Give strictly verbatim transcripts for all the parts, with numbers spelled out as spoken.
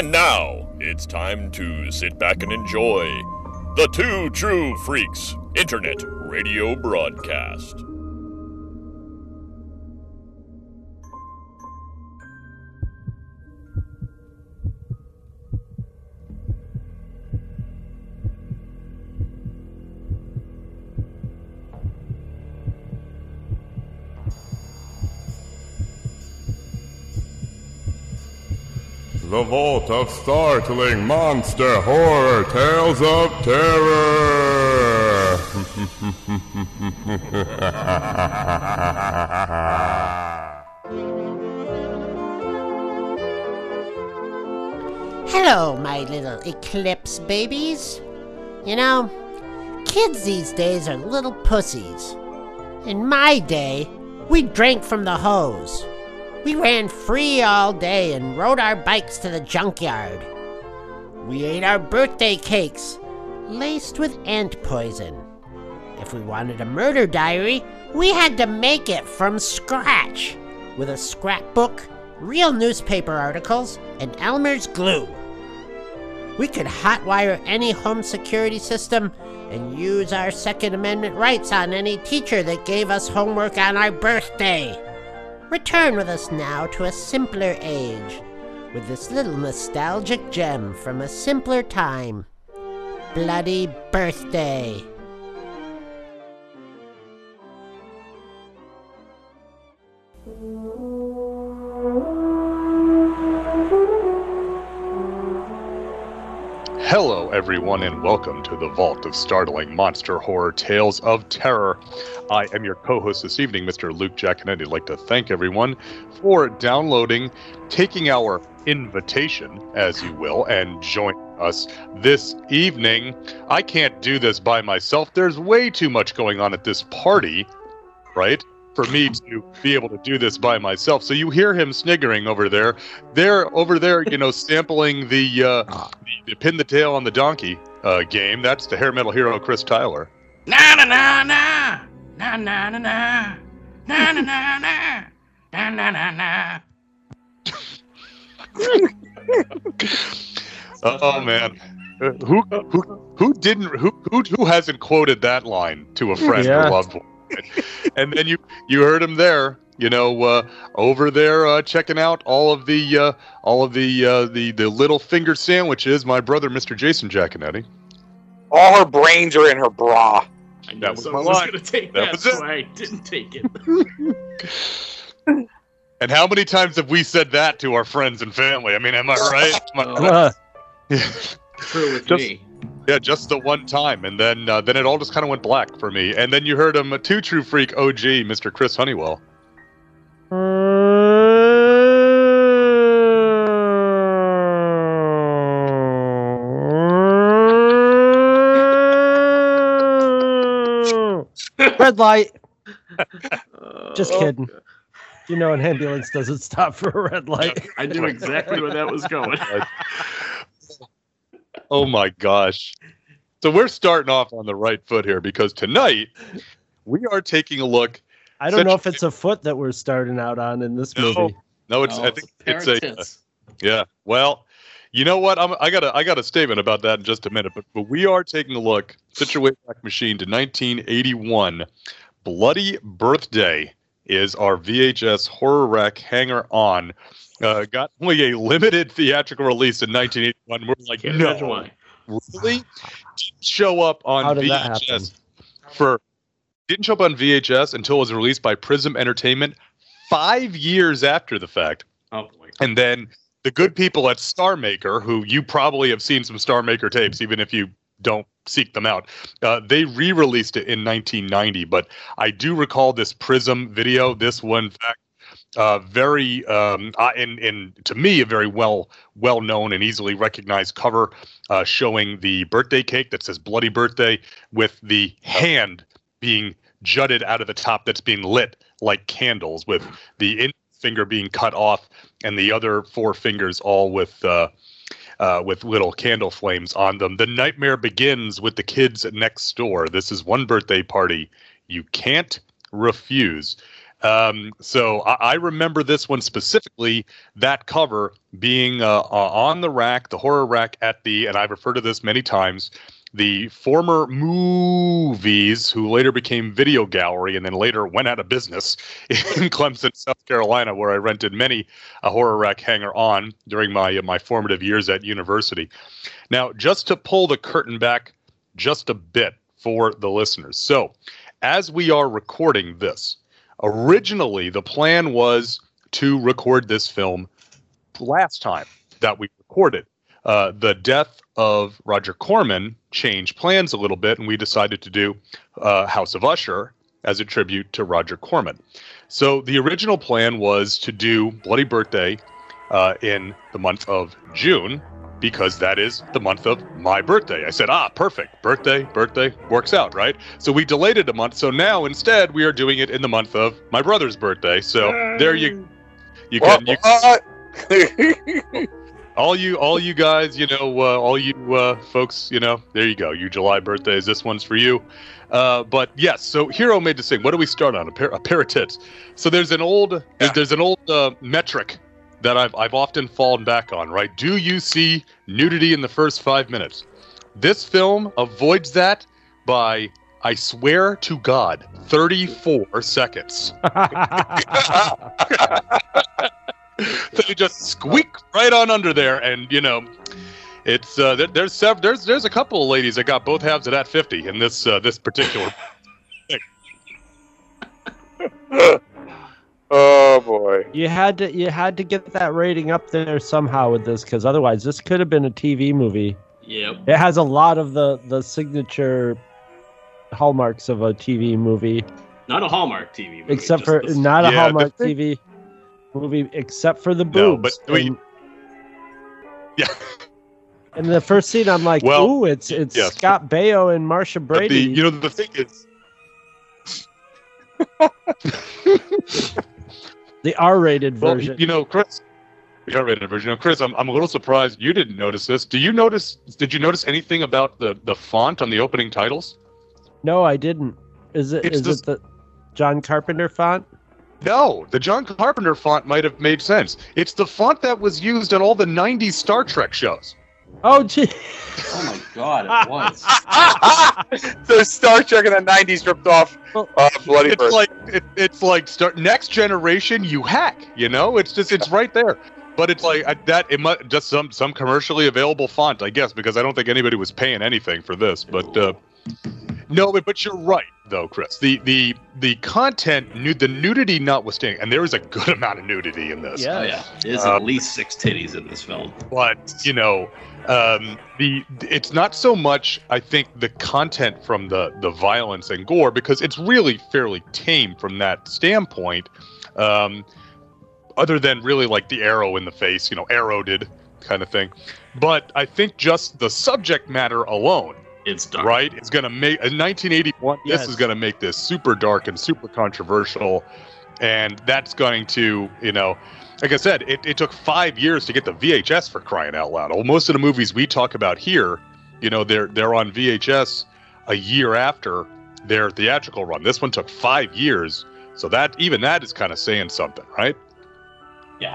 And now, it's time to sit back and enjoy the Two True Freaks Internet Radio Broadcast. The Vault of Startling Monster Horror Tales of Terror! Hello, my little Eclipse babies. You know, kids these days are little pussies. In my day, we drank from the hose. We ran free all day and rode our bikes to the junkyard. We ate our birthday cakes, laced with ant poison. If we wanted a murder diary, we had to make it from scratch, with a scrapbook, real newspaper articles, and Elmer's glue. We could hotwire any home security system and use our Second Amendment rights on any teacher that gave us homework on our birthday. Return with us now to a simpler age, with this little nostalgic gem from a simpler time. Bloody Birthday. Hello, everyone, and welcome to the Vault of Startling Monster Horror Tales of Terror. I am your co-host this evening, Mister Luke Giaconetti. I'd like to thank everyone for downloading, taking our invitation, as you will, and joining us this evening. I can't do this by myself. There's way too much going on at this party, right, for me to be able to do this by myself. So you hear him sniggering over there. They're over there, you know, sampling the, uh, the, the pin the tail on the donkey uh, game. That's the hair metal hero, Chris Tyler. Na na na na na na na na na na na na na na na. Oh man, uh, who who who didn't who who who hasn't quoted that line to a friend Yeah. or loved one? And then you you heard him there, you know, uh, over there uh, checking out all of the uh, all of the uh, the the little finger sandwiches. My brother, Mister Jason Giaconetti. All her brains are in her bra. I That knew was someone my was line. going to take That that, was so it. I didn't take it. And how many times have we said that to our friends and family? I mean, am I right? Am I right? Uh, True with Just- me. Yeah, just the one time, and then uh, then it all just kind of went black for me. And then you heard him, a two true freak O G, Mister Chris Honeywell. Red light. Uh, Just kidding. You know, an ambulance doesn't stop for a red light. I knew exactly where that was going. Oh my gosh. So we're starting off on the right foot here because tonight we are taking a look. I don't know if Such- it's a foot that we're starting out on in this No, movie. no, it's Oh, I think a it's pair a of uh, tits. yeah. Well, you know what? I'm, I got a I got a statement about that in just a minute, but but we are taking a look, Situate Back Machine, to nineteen eighty-one. Bloody Birthday is our V H S horror rack hanger on. Uh, got only a limited theatrical release in nineteen eighty-one. We're like, Can't no, imagine why. really? Didn't show up on How did that V H S happen? for didn't show up on V H S until it was released by Prism Entertainment five years after the fact. Oh boy. And then the good people at Star Maker, who you probably have seen some Star Maker tapes, even if you don't seek them out, uh, they re-released it in nineteen ninety. But I do recall this Prism video. This one, in fact, uh, very, um, uh, and, and to me, a very well well known and easily recognized cover uh, showing the birthday cake that says "Bloody Birthday" with the hand being jutted out of the top that's being lit like candles, with the in- finger being cut off and the other four fingers all with uh, uh, with little candle flames on them. The nightmare begins with the kids next door. This is one birthday party you can't refuse. Um, so I, I remember this one specifically, that cover being uh, uh, on the rack, the horror rack at the, and I've referred to this many times, the former Movies, who later became Video Gallery and then later went out of business in Clemson, South Carolina, where I rented many a horror rack hanger on during my uh, my formative years at university. Now, just to pull the curtain back just a bit for the listeners. So, as we are recording this, originally the plan was to record this film last time that we recorded. Uh, the death of Roger Corman changed plans a little bit, and we decided to do uh, House of Usher as a tribute to Roger Corman. So the original plan was to do Bloody Birthday uh, in the month of June, because that is the month of my birthday. I said, ah, perfect. Birthday, birthday, works out, right? So we delayed it a month. So now instead we are doing it in the month of my brother's birthday. So there you, you can... You, All you, all you guys, you know, uh, all you uh, folks, you know, there you go. You July birthdays. This one's for you. Uh, but yes, so Hero made this thing. What do we start on? A pair, a pair of tits. So there's an old, yeah. there's, there's an old uh, metric that I've, I've often fallen back on. Right? Do you see nudity in the first five minutes? This film avoids that by, I swear to God, thirty-four seconds. They just squeak right on under there, and you know, it's uh, there, there's sev- there's there's a couple of ladies that got both halves of that fifty in this uh, this particular thing. Oh boy! You had to you had to get that rating up there somehow with this, because otherwise this could have been a T V movie. Yep. It has a lot of the the signature hallmarks of a T V movie. Not a Hallmark T V movie. Except for this. not a yeah, Hallmark T V movie, except for the No, boobs. but we, and, yeah. in the first scene, I'm like, Well, ooh, it's it's yes. Scott Baio and Marsha But Brady. the, you know, the thing is, the R-rated well, version. you know, Chris, the R-rated version. You know, Chris, I'm I'm a little surprised you didn't notice this. Do you notice? Did you notice anything about the the font on the opening titles? No, I didn't. Is it It's is just- it the John Carpenter font? No, the John Carpenter font might have made sense. It's the font that was used in all the nineties Star Trek shows. Oh, gee. Oh my God, it was. So Star Trek in the nineties ripped off uh, Bloody It's Birthday. like it, it's like Star, Next Generation. You hack, you know. It's just it's right there. But it's like uh, that. It must just some some commercially available font, I guess, because I don't think anybody was paying anything for this. But uh, no, but, but you're right though, Chris. The the the content, nu- the nudity notwithstanding, and there is a good amount of nudity in this. Yeah. Oh yeah, there's Uh, at least six titties in this film. But you know, um, the it's not so much. I think the content from the the violence and gore, because it's really fairly tame from that standpoint. Um, other than really like the arrow in the face, you know, arrow did kind of thing. But I think just the subject matter alone, It's dark. right, is going to make in nineteen eighty-one. Yes. This is going to make this super dark and super controversial, and that's going to, you know, like I said, it, it took five years to get the V H S, for crying out loud. Well, most of the movies we talk about here, you know, they're they're on V H S a year after their theatrical run. This one took five years, so that even that is kind of saying something, right? Yeah.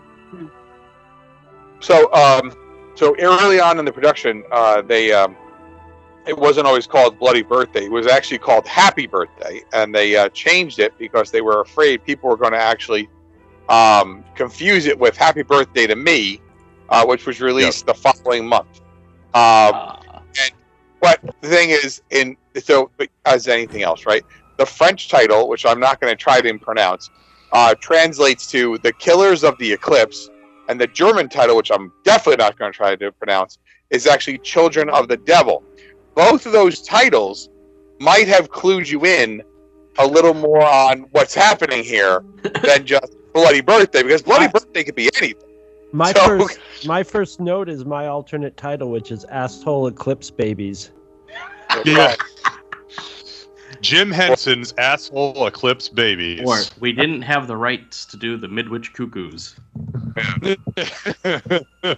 So, um, so early on in the production, uh, they um, it wasn't always called Bloody Birthday. It was actually called Happy Birthday, and they uh, changed it because they were afraid people were going to actually um, confuse it with Happy Birthday to Me, uh, which was released the following month. Um, Uh, But the thing is, in so as anything else, right? The French title, which I'm not going to try to pronounce, uh, translates to "The Killers of the Eclipse," and the German title, which I'm definitely not going to try to pronounce, is actually "Children of the Devil." Both of those titles might have clued you in a little more on what's happening here than just Bloody Birthday, because Bloody Birthday could be anything. My So- first my first note is my alternate title, which is Asshole Eclipse Babies. Yeah. Jim Henson's Asshole Eclipse Babies. or we didn't have the rights to do the Midwich Cuckoos.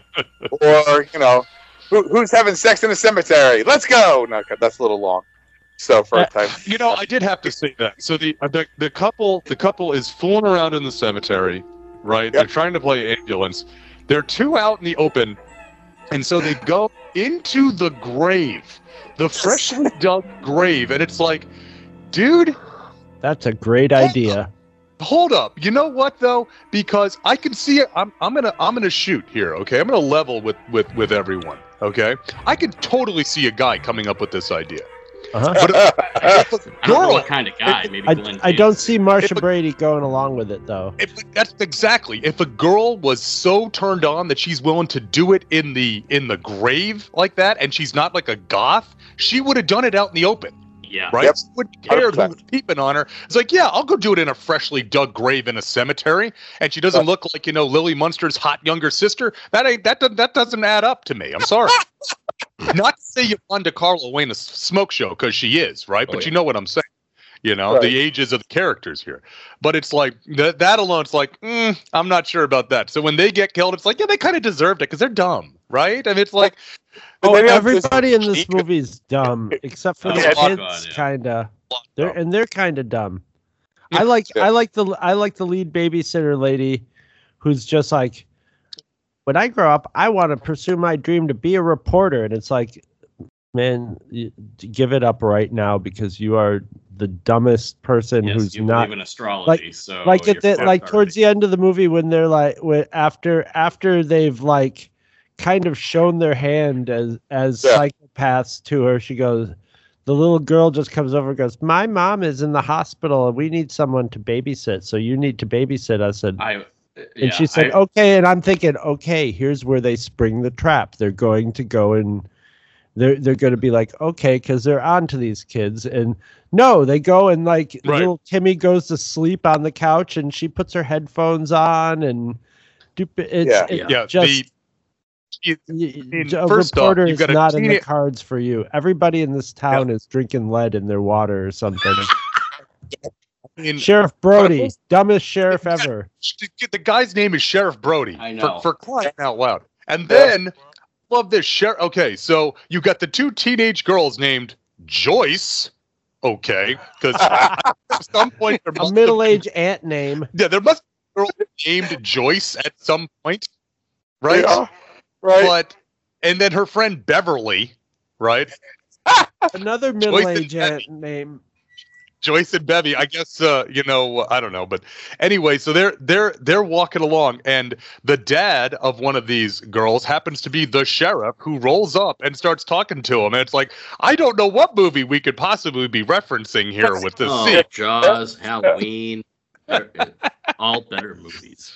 Or, you know, who, who's having sex in a cemetery? Let's go! No, that's a little long. So for a time, You know, I did have to say that. So the the, the couple the couple is fooling around in the cemetery, right? Yep. They're trying to play ambulance. They're two out in the open, and so they go into the grave, the freshly dug grave, and it's like, dude, That's a great idea. hold up. You know what though? Because I can see it. I'm I'm gonna I'm gonna shoot here. Okay, I'm gonna level with with with everyone. Okay, I could totally see a guy coming up with this idea. Uh-huh. But if, if a I don't know girl, what kind of guy. Maybe I, Glenn I don't Danzig. see Marsha If a- Brady going along with it, though. if, that's exactly. If a girl was so turned on that she's willing to do it in the in the grave like that, and she's not like a goth, she would have done it out in the open, Yeah. right? Yep. She wouldn't care who one hundred was peeping on her. It's like, yeah, I'll go do it in a freshly dug grave in a cemetery, and she doesn't look like, you know, Lily Munster's hot younger sister. That ain't that doesn't that doesn't add up to me. I'm sorry. Not to say Yolanda Carlo ain't a s- smoke show, because she is, right? Oh, But yeah. you know what I'm saying. You know, Right. the ages of the characters here. But it's like, that that alone, it's like, mm, I'm not sure about that. So when they get killed, it's like, yeah, they kind of deserved it because they're dumb, right? I mean, it's like, But Oh, then you have this everybody in this cheek- movie is dumb, except for Oh, the yeah, kids, God, yeah. kinda. They're dumb. and they're kind of dumb. Yeah. I like Yeah. I like the I like the lead babysitter lady, who's just like, when I grow up, I want to pursue my dream to be a reporter, and it's like, man, you, give it up right now because you are the dumbest person Yes, who's you not believe in astrology, so like you're at the fucked like already. towards the end of the movie when they're like when, after after they've like kind of shown their hand as as Yeah. psychopaths to her, she goes, the little girl just comes over and goes, my mom is in the hospital and we need someone to babysit, so you need to babysit us. And, I, and she said, I, okay. And I'm thinking, okay, here's where they spring the trap. They're going to go and they're they're going to be like, okay, because they're on to these kids. And no, they go and like Right. little Timmy goes to sleep on the couch and she puts her headphones on and do- it's, Yeah. it's yeah, just the, you- y- mean, a first off, reporter you've is got a not in the teeny- cards for you. Everybody in this town is drinking lead in their water or something. I mean, Sheriff Brody, dumbest sheriff ever. the guy's name is Sheriff Brody. I know. For, for crying out loud. And then, love this sheriff. Okay, so you got the two teenage girls named Joyce. Okay, because at some point there A must have middle-aged ant name. been- yeah, there must be a girl named Joyce at some point, right? Yeah, right. But and then her friend Beverly, right? Another Joyce and middle-aged Becky. ant name. Joyce and Bevy, I guess, uh, you know, I don't know, but anyway, so they're they're they're walking along, and the dad of one of these girls happens to be the sheriff, who rolls up and starts talking to him, and it's like, I don't know what movie we could possibly be referencing here with this oh, scene. Jaws, Halloween, they're- all better movies.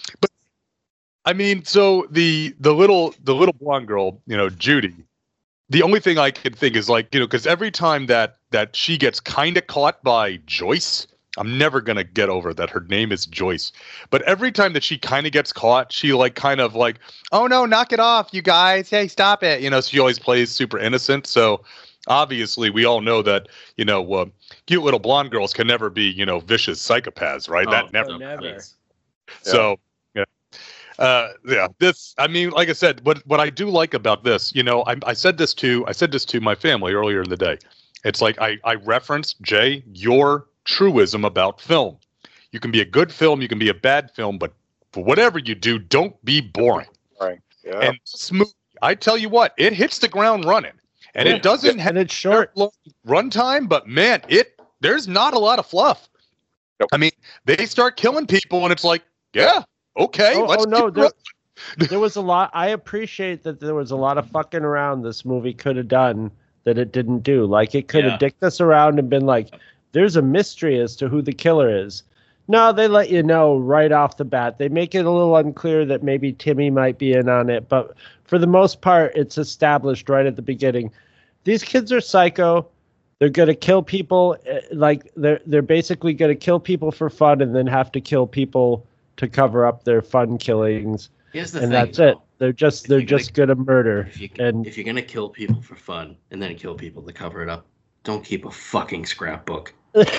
I mean, so the the little the little blonde girl, you know, Judy. The only thing I can think is like, you know, because every time that that she gets kind of caught by Joyce, I'm never gonna get over that her name is Joyce. But every time that she kind of gets caught, she like kind of like, oh no, knock it off, you guys. Hey, stop it. You know, she always plays super innocent. So obviously, we all know that, you know, uh, cute little blonde girls can never be, you know, vicious psychopaths, right? Oh, that never. no, Never. please. So, yeah. Uh, yeah, this, I mean, like I said, what, what I do like about this, you know, I, I said this to, I said this to my family earlier in the day. It's like, I, I referenced, Jay, your truism about film. You can be a good film, you can be a bad film, but for whatever you do, don't be boring. Right. Yeah. And this movie, I tell you what, it hits the ground running, and Yeah. it doesn't have And it's short. long runtime, but man, it there's not a lot of fluff. Nope. I mean, they start killing people, and it's like, yeah, okay, Oh, let's oh, no, keep there- rolling. There was a lot. I appreciate that there was a lot of fucking around this movie could have done that it didn't do. Like, it could have Yeah. dicked us around and been like, there's a mystery as to who the killer is. No, they let you know right off the bat. They make it a little unclear that maybe Timmy might be in on it, but for the most part, it's established right at the beginning. These kids are psycho. They're gonna kill people. eh, Like they're they're basically gonna kill people for fun and then have to kill people to cover up their fun killings. Here's the And thing, that's though. it. They're just If they're you're gonna- just gonna murder. If, you, And if you're gonna kill people for fun and then kill people to cover it up, don't keep a fucking scrapbook.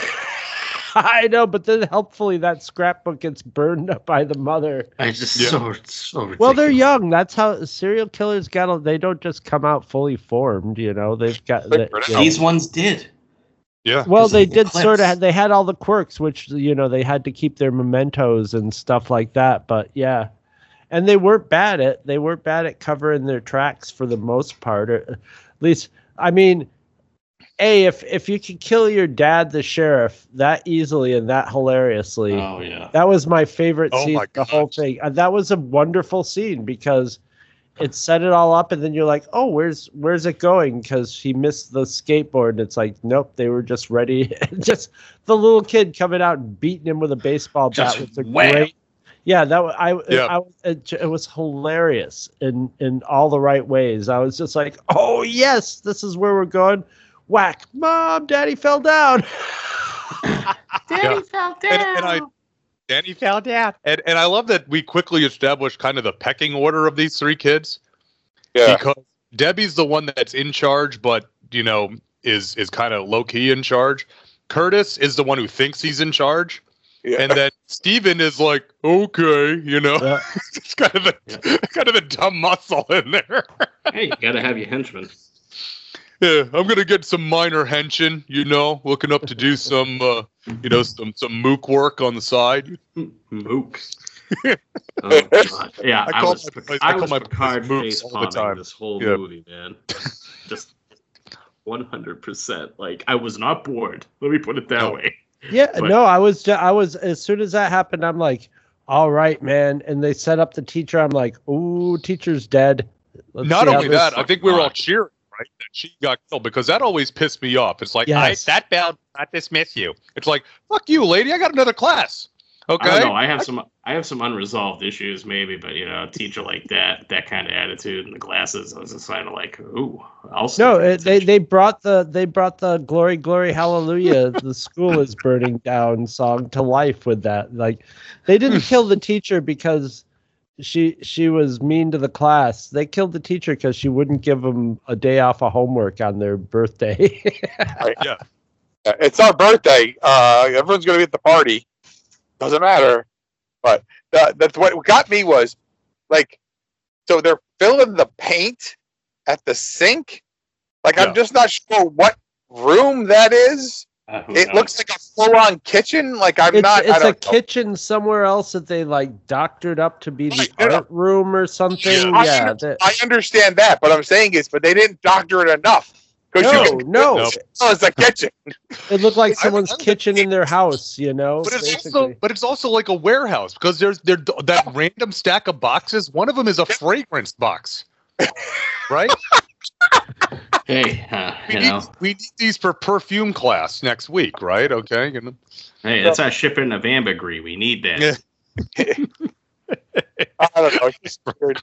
I know, but then helpfully that scrapbook gets burned up by the mother. It's just Yeah. so so ridiculous. Well, they're young. That's how serial killers got. They don't just come out fully formed. You know, they've got. They they- burn it you out. know. These ones did. Yeah. Well, they did Eclipse. sort of. They had all the quirks, which you know they had to keep their mementos and stuff like that. But yeah, and they weren't bad at. They weren't bad at covering their tracks for the most part. Or at least, I mean, a if if you could kill your dad, the sheriff, that easily and that hilariously. Oh yeah. That was my favorite Oh scene. my The whole gosh. thing. And that was a wonderful scene because it set it all up, and then you're like, "Oh, where's where's it going?" Because he missed the skateboard, and it's like, nope, they were just ready. Just the little kid coming out and beating him with a baseball bat Just was a wham. great. Yeah, that wa- I, Yeah. I it, it was hilarious in in all the right ways. I was just like, "Oh yes, this is where we're going." Whack, mom, daddy fell down. Daddy fell down. And, and I, Danny fell down. And and I love that we quickly established kind of the pecking order of these three kids. Yeah. Because Debbie's the one that's in charge, but you know, is is kind of low key in charge. Curtis is the one who thinks he's in charge. Yeah. And then Steven is like, okay, you know, Yeah. it's kind of the Yeah. kind of the dumb muscle in there. Hey, you gotta have your henchmen. Yeah, I'm gonna get some minor henching, you know, looking up to do some, uh, you know, some some mook work on the side. Mook. Oh, God. Yeah, I I, call was, my- I I call was my Picard mooks face all the palming time. this whole Yeah. movie, man. Just one hundred percent. Like, I was not bored. Let me put it that No. way. Yeah, But- no, I was, ju- I was, as soon as that happened, I'm like, all right, man. And they set up the teacher. I'm like, ooh, teacher's dead. Let's Not see how only this- that, I think we were all fuck. cheering, right, that she got killed because that always pissed me off. It's like, Yes. I, that bell did not dismiss you. It's like, fuck you, lady. I got another class. Okay. I don't know. I have some. I have some unresolved issues, maybe, but you know, a teacher like that, that kind of attitude, and the glasses, I was just kind of like, ooh, I'll. No, still pay it, they attention. they brought the they brought the glory glory hallelujah the school is burning down song to life with that. Like, they didn't kill the teacher because she she was mean to the class. They killed the teacher because she wouldn't give them a day off of homework on their birthday. Yeah. Uh, It's our birthday. Uh, everyone's going to be at the party. Doesn't matter. But uh, that's what got me was like, so they're filling the paint at the sink. Like, Yeah. I'm just not sure what room that is. Uh, who It knows? looks like a full-on kitchen. Like, I'm it's not. I it's a don't know. kitchen somewhere else that they like doctored up to be the Right, yeah. art room or something. I, Yeah, under- that- I understand that, but I'm saying is, but they didn't doctor it enough. Because no, you can no, Nope. tell it's a kitchen. it looked like I- someone's I- kitchen in their house. You know, But it's basically. also, but it's also like a warehouse because there's there that random stack of boxes. One of them is a fragrance box, right? Hey, uh, We you need, know, we need these for perfume class next week, right? Okay. You know? hey, that's our shipping of ambergris. We need that. Yeah. I don't know. It's just weird.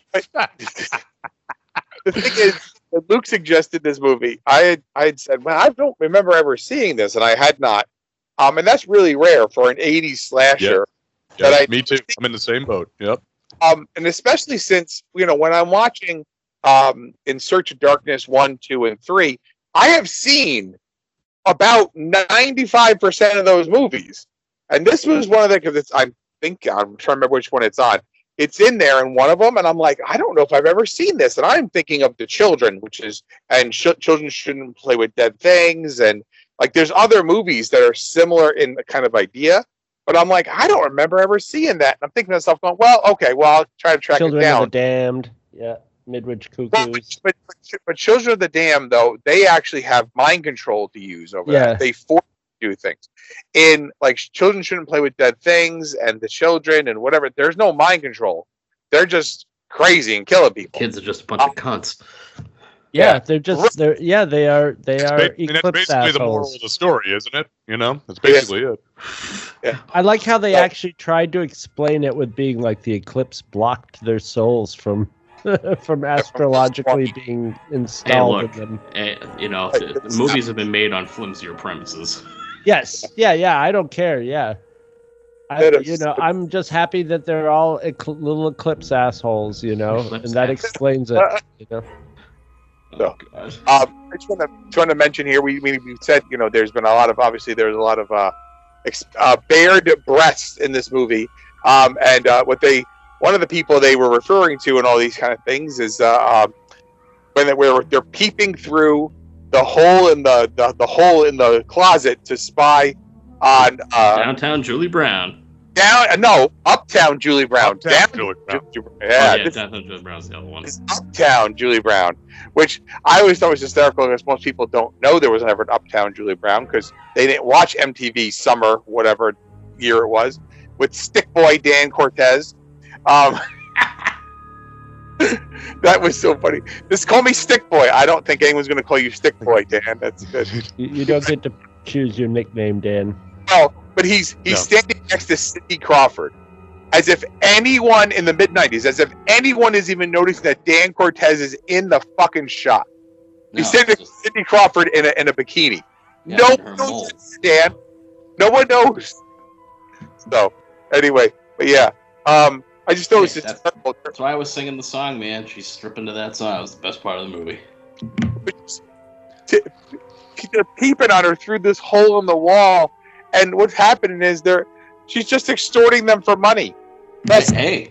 The thing is, when Luke suggested this movie, I had I had said, "Well, I don't remember ever seeing this," and I had not. Um, and that's really rare for an eighties slasher. Yeah, That I- me too. I'm in the same boat. Yep. Um, and especially since you know when I'm watching um, In Search of Darkness one, two, and three, I have seen about ninety-five percent of those movies, and this was one of the because it's I think I'm trying to remember which one it's on. It's in there in one of them, and I'm like, I don't know if I've ever seen this, and I'm thinking of The Children, which is and sh- children shouldn't play with dead things, and like there's other movies that are similar in the kind of idea. But I'm like, I don't remember ever seeing that. And I'm thinking to myself, going, well, okay, well, I'll try to track Children it of down. the Damned. Yeah, Midwich Well, Cuckoos. but, but, but Children of the Dam, though, they actually have mind control to use over Yeah. that. They force you to do things. In, like, children shouldn't play with dead things and the children and whatever. There's no mind control. They're just crazy and killing people. Kids are just a bunch of cunts. Yeah, yeah. they're just they're yeah they are they are I mean, that's eclipse basically the moral assholes. of the story, isn't it? You know, that's basically it. I like how they Yeah. actually tried to explain it with being like the eclipse blocked their souls from from astrologically being installed look. in them. Eh, you know, the, the movies have been made on flimsier premises. Yes, yeah, yeah. I don't care. Yeah, I, That is- you know, I'm just happy that they're all ecl- little eclipse assholes. You know, Eclipse and that ass- explains it. You know, No. Oh, God. Um, I just want to, just want to mention here, we, we, we said, you know, there's been a lot of, obviously, there's a lot of uh, ex- uh, bared breasts in this movie. Um, and uh, what they, one of the people they were referring to and all these kind of things is uh, um, when they were, they're peeping through the hole in the, the the hole in the closet to spy on uh, Downtown Julie Brown. down no uptown Julie Brown. Uptown down, Julie Brown. Ju- Ju- Oh, yeah, yeah, this Downtown Julie Brown's the other one. is uptown Julie Brown, which I always thought was hysterical because most people don't know there was ever an uptown Julie Brown because they didn't watch M T V Summer, whatever year it was, with Stick Boy Dan Cortez. Um, that was so funny. Just call me Stick Boy. I don't think anyone's going to call you Stick Boy, Dan. That's good. You, you don't get to choose your nickname, Dan. No, but he's he's No. standing next to Sidney Crawford, as if anyone in the mid nineties, as if anyone is even noticing that Dan Cortez is in the fucking shot. No, He's standing it's next just- to Sidney Crawford in a in a bikini. yeah, no her one knows mold. it's Dan. No one knows. So anyway, but yeah, um, I just thought it was Hey, just that's- terrible. That's why I was singing the song, man. She's stripping to that song. It was the best part of the movie. T- they're peeping on her through this hole in the wall, and what's happening is they're she's just extorting them for money. That's Hey,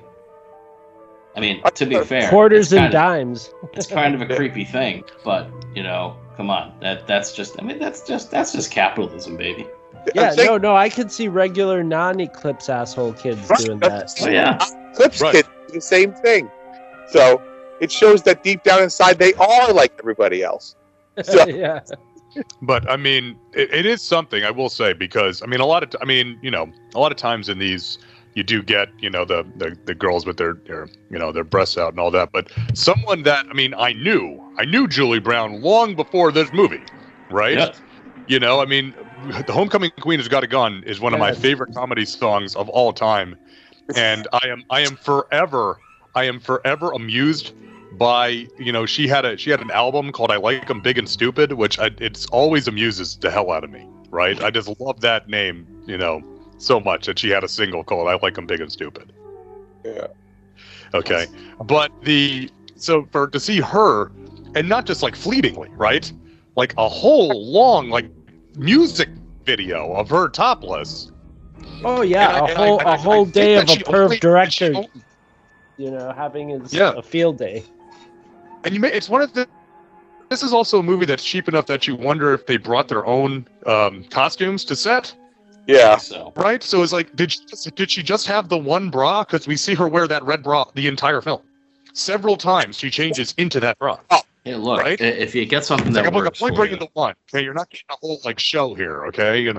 I mean, to be fair, Quarters it's and kind of- dimes. It's kind of a creepy thing, but you know, come on, that that's just. I mean, that's just that's just capitalism, baby. Yeah, I'm saying- no, no, I could see regular non-Eclipse asshole kids Right, doing that's- that. Oh yeah, Clips Right. kids do the same thing. So it shows that deep down inside they are like everybody else. So- yeah. But I mean, it, it is something I will say because I mean, a lot of t- I mean, you know, a lot of times in these, you do get you know the the, the girls with their, their you know their breasts out and all that. But someone that I mean, I knew I knew Julie Brown long before this movie, right? yeah. You know, I mean, the Homecoming Queen Has Got a Gun is one of my Yes. favorite comedy songs of all time, and I am I am forever I am forever amused by you know she had a she had an album called I Like 'Em Big and Stupid, which I, it's always amuses the hell out of me, right? I just love that name, you know, so much that she had a single called I Like 'Em Big and Stupid. Yeah. Okay, but the so for to see her, and not just like fleetingly, right? Like a whole long like music video of her topless. Oh yeah, And I- a and I- whole and I- a whole I think day of that a she perv only- director, she only- you know, having his Yeah. a field day. And you may it's one of the. This is also a movie that's cheap enough that you wonder if they brought their own um, costumes to set, Yeah. So right? So it's like, did she just, did she just have the one bra? Because we see her wear that red bra the entire film. Several times she changes into that bra. hey, look, Right? i- if you get something It's like, that I'm like, works I'm only for bringing you, the one. Okay, you're not getting a whole like show here. Okay, you know.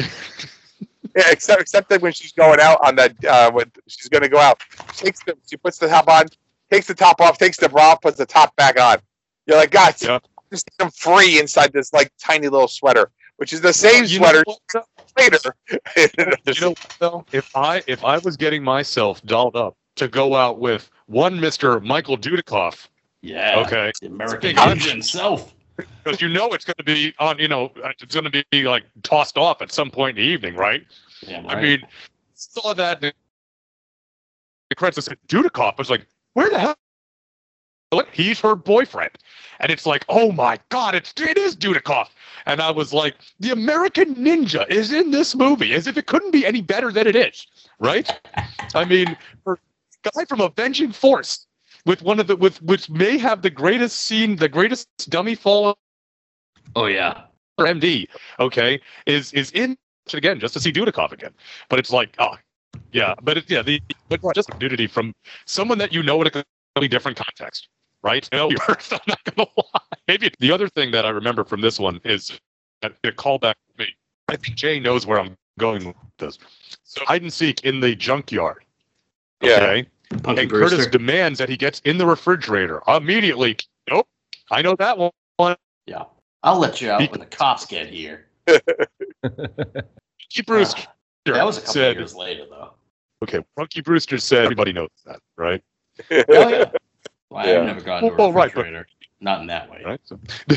Yeah, except except that when she's going out on that, uh, when she's going to go out, she takes the she puts the top on, takes the top off, takes the bra off, puts the top back on. You're like, God, Yeah. just I'm free inside this like tiny little sweater, which is the same You know sweater what? later. You know what, though? If I if I was getting myself dolled up to go out with one Mister Michael Dudikoff, yeah, okay, the American Big Ninja option. himself. because you know it's going to be on, you know, it's going to be like tossed off at some point in the evening, right? Yeah, I right. mean, saw that the credits said Dudikoff. I was like, where the hell? Look, he's her boyfriend, and it's like, oh my god, it's it is Dudikoff. And I was like, the American Ninja is in this movie, as if it couldn't be any better than it is, right? I mean, for a guy from Avenging Force with one of the with which may have the greatest scene, the greatest dummy fall oh yeah, for M D, okay, is is in again just to see Dudikoff again. But it's like, oh, yeah, but it, yeah, the but just nudity from someone that you know in a completely different context, right? You know, I'm not gonna lie. Maybe the other thing that I remember from this one is a, a callback to me. I think Jay knows where I'm going with this. So hide and seek in the junkyard. Yeah. Okay. Punky And Brewster. Curtis demands that he gets in the refrigerator immediately. Nope. I know that one. Yeah, I'll let you out He- when the cops get here. Funky Brewster Ah, that was a couple said, years later, though. okay, Funky Brewster said, everybody knows that, right? Oh yeah. Well, Yeah. I've never gone to a Well, right, but- refrigerator. Not in that way. Right. So,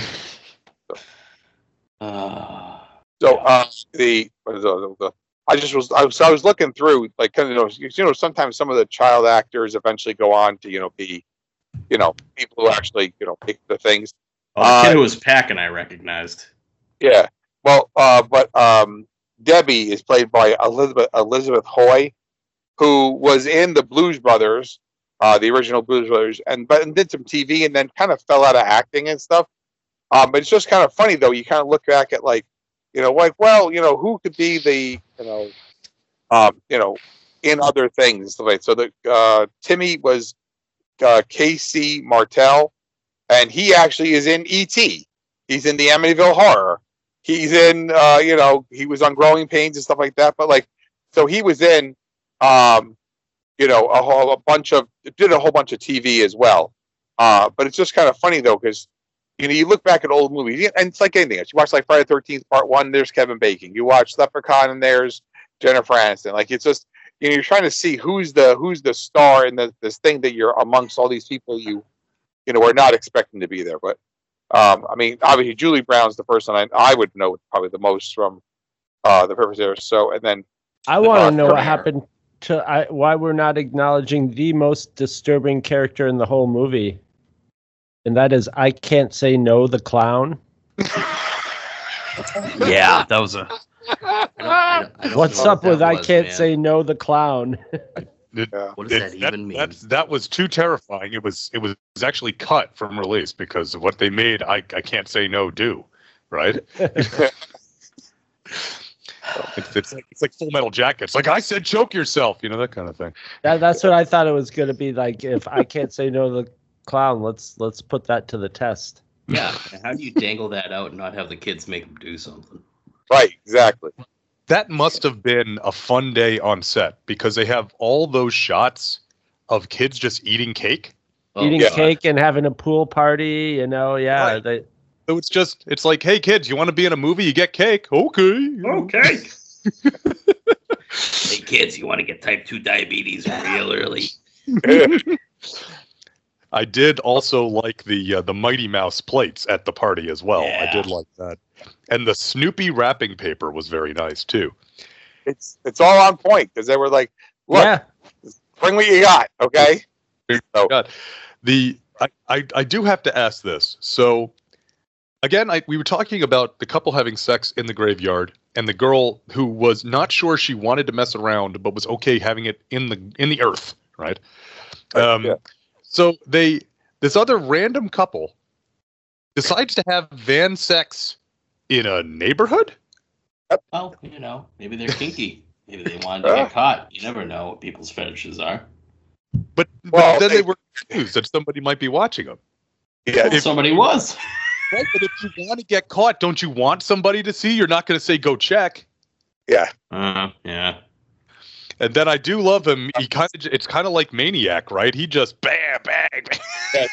Uh, So uh, the, what is it, the I just was I was I was looking through like kind of you know, you know sometimes some of the child actors eventually go on to you know be you know people who actually you know make the things. oh, the Uh, kid who was packing, I recognized. Yeah. Well, uh, but um, Debbie is played by Elizabeth Elizabeth Hoy, who was in the Blues Brothers, uh, the original Blues Brothers, and but and did some T V and then kind of fell out of acting and stuff. Um, but it's just kind of funny though. You kind of look back at like, you know, like well, you know, who could be the you know, um, you know, in other things. So the uh, Timmy was uh, K C Martell, and he actually is in E T. He's in the Amityville Horror. He's in, uh, you know, he was on Growing Pains and stuff like that. But like, so he was in, um, you know, a whole a bunch of did a whole bunch of T V as well. Uh, but it's just kind of funny though, because you know you look back at old movies, and it's like anything else. You watch like Friday the thirteenth Part One, there's Kevin Bacon. You watch Leprechaun, and there's Jennifer Aniston. Like it's just you know you're trying to see who's the who's the star in the, this thing that you're amongst all these people you you know are not expecting to be there. But um, I mean, obviously Julie Brown's the person I I would know probably the most from uh, the purpose there. So and then I want to uh, know premiere. what happened to I, why we're not acknowledging the most disturbing character in the whole movie, and that is I Can't Say No, the clown. Yeah, that was a. I don't, I don't, I don't What's know up what with that I was, Can't man. Say No, the clown? It- Yeah. What does it- that even mean? That's, that was too terrifying. It was it was actually cut from release because of what they made. I I can't say no. Do right. It's, it's like it's like Full Metal Jacket. It's like I said, choke yourself. You know that kind of thing. That, that's what I thought it was going to be like. If I Can't Say No, the clown, let's let's put that to the test. Yeah, and how do you dangle that out and not have the kids make them do something? Right, exactly. That must have been a fun day on set because they have all those shots of kids just eating cake. Oh, Eating yeah. cake and having a pool party, you know, yeah. Right. They, So it's just it's like, hey kids, you want to be in a movie? You get cake. Okay. Okay. Hey kids, you want to get type two diabetes real early? I did also like the uh, the Mighty Mouse plates at the party as well. Yeah. I did like that, and the Snoopy wrapping paper was very nice too. It's it's all on point because they were like, look, yeah. bring what you got, okay? So, God, the I, I I do have to ask this. So again, I, we were talking about the couple having sex in the graveyard, and the girl who was not sure she wanted to mess around, but was okay having it in the in the earth, right? Um, yeah. So they this other random couple decides to have van sex in a neighborhood. Well, you know, maybe they're kinky. Maybe they wanted to get caught. You never know what people's fetishes are. But, Well, but then they- they were confused that somebody might be watching them. Yeah, Well, somebody was. Right? But if you want to get caught, don't you want somebody to see? You're not going to say go check. yeah. Uh, yeah. And then I do love him. He kind of it's kind of like Maniac, right? He just bam, bang, bang.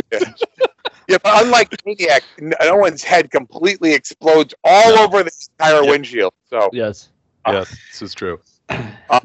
Yeah, but unlike Maniac, no one's head completely explodes all No. over the entire Yeah. windshield. So Yes. Yes, this is true. the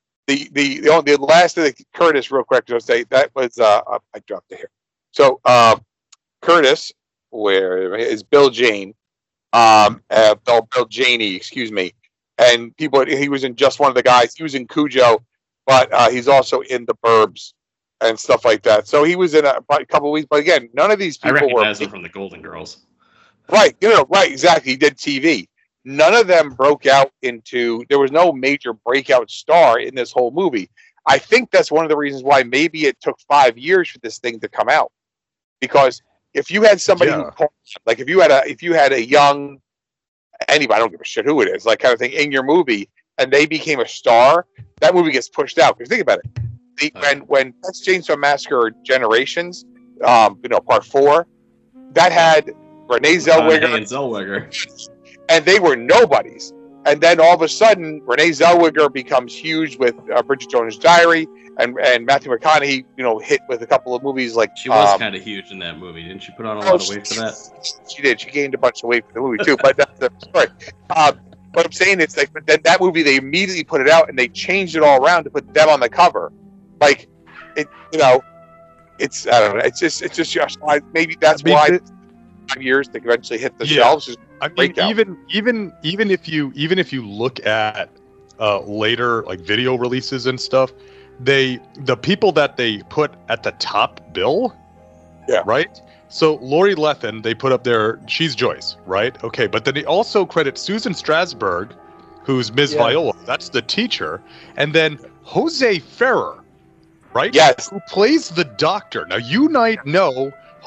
the the, only, the last thing, Curtis, real quick, just say that was uh, uh, I dropped it here. So uh, Curtis, where is Bill Jane? Um, uh, Bill, Bill Janey, excuse me. And people, he was in just one of the guys. He was in Cujo, but uh, he's also in the Burbs and stuff like that. So he was in a, a couple of weeks. But again, none of these I people were recognize him from the Golden Girls. right. You know, right? Exactly. He did T V. None of them broke out into. There was no major breakout star in this whole movie. I think that's one of the reasons why maybe it took five years for this thing to come out. Because if you had somebody Yeah. who, like, if you had a, if you had a young anybody, I don't give a shit who it is, like kind of thing in your movie, and they became a star, that movie gets pushed out. Because think about it, the, when when Texas Chainsaw Massacre Generations, um, you know, part four, that had Renee Zellweger, Uh, and Zellweger. and they were nobodies. And then all of a sudden, Renee Zellweger becomes huge with uh, Bridget Jones' Diary, and and Matthew McConaughey, you know, hit with a couple of movies like She was um, kind of huge in that movie. Didn't she put on a Oh, lot of weight for that? She did. She gained a bunch of weight for the movie too. But that's the story. Um, what I'm saying is, like, but then that movie, they immediately put it out and they changed it all around to put them on the cover. Like, it, you know, it's I don't know. It's just, it's just, just I- maybe that's I mean, why it- five years to eventually hit the Yeah. shelves. Is I mean, breakout. even even even if you even if you look at uh, later like video releases and stuff, they the people that they put at the top bill, Yeah. right. So Lori Lethin, they put up there. She's Joyce, right? Okay, but then they also credit Susan Strasberg, who's Miz Yeah. Viola. That's the teacher, and then Jose Ferrer, right? Yes. Who plays the doctor? Now you might know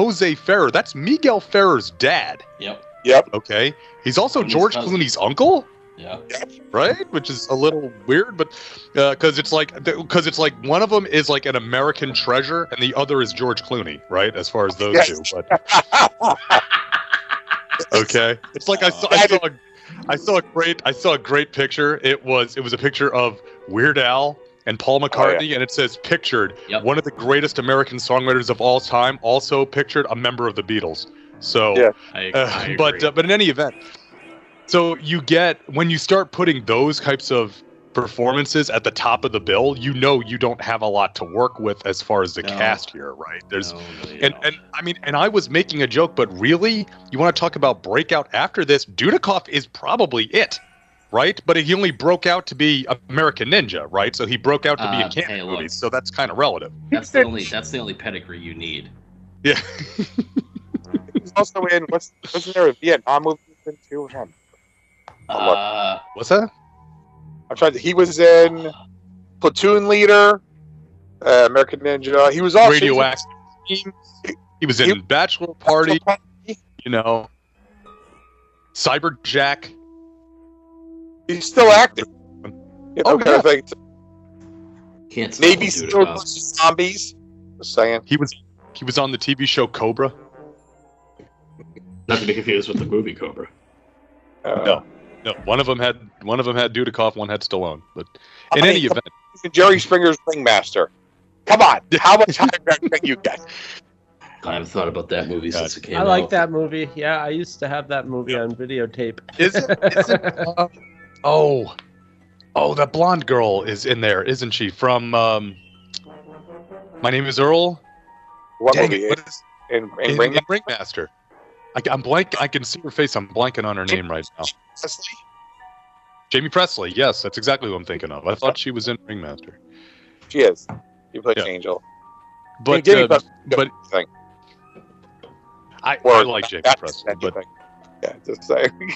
Jose Ferrer. That's Miguel Ferrer's dad. Yep. Yep. Okay. He's also Clooney's George cousin. Clooney's uncle, Yep. right? Which is a little weird, but because it's like because it's like one of them is like an American treasure, and the other is George Clooney, right? As far as those Yes. two, but okay. It's like I saw, I saw, a, I saw a great, I saw a great picture. It was, it was a picture of Weird Al and Paul McCartney, Oh, yeah. and it says pictured Yep. one of the greatest American songwriters of all time. Also pictured a member of the Beatles. So, Yeah. I, uh, I but agree. uh, but in any event, so you get when you start putting those types of performances at the top of the bill, you know you don't have a lot to work with as far as the No. cast here, right? There's No, no, you and, don't. and I mean, and I was making a joke, but really, you want to talk about breakout after this? Dudikoff is probably it, right? But he only broke out to be American Ninja, right? So he broke out to be Uh, in canon hey, look. movies. So that's kind of relative. that's the only that's the only pedigree you need. Yeah. He's also in what's wasn't there a Vietnam movie he's in too? Him. Oh, look. Uh, What's that? I'm trying to. He was in Platoon Leader, uh, American Ninja. He was also Radioactive. He was in He- Bachelor Party. You know, Cyberjack. He's still active. You know, Oh, kind yeah. of thing. can't stop Navy him, SEAL Dudikoff. versus zombies. Just saying. He was he was on the T V show Cobra. Not to be confused with the movie Cobra. Uh, No. No, one of them had one of them had Dudikoff, one had Stallone. But in I any mean, event, Jerry Springer's Ringmaster. Come on, how much higher can you get? I haven't thought about that movie since it came I out. like that movie. Yeah, I used to have that movie on videotape. is it? Is it uh, oh, oh, that blonde girl is in there, isn't she? From um, My Name Is Earl. What Dang movie? it, what is, in, in, in, Ring- in Ringmaster. I, I'm blank. I can see her face. I'm blanking on her name right now. Presley? Jamie Presley. Yes, that's exactly who I'm thinking of. I thought she was in Ringmaster. She is. You plays Yeah. Angel. But Jamie uh, Presley, but thing. I, Or I like Jamie that's- Presley. that's your But thing. Yeah, just saying.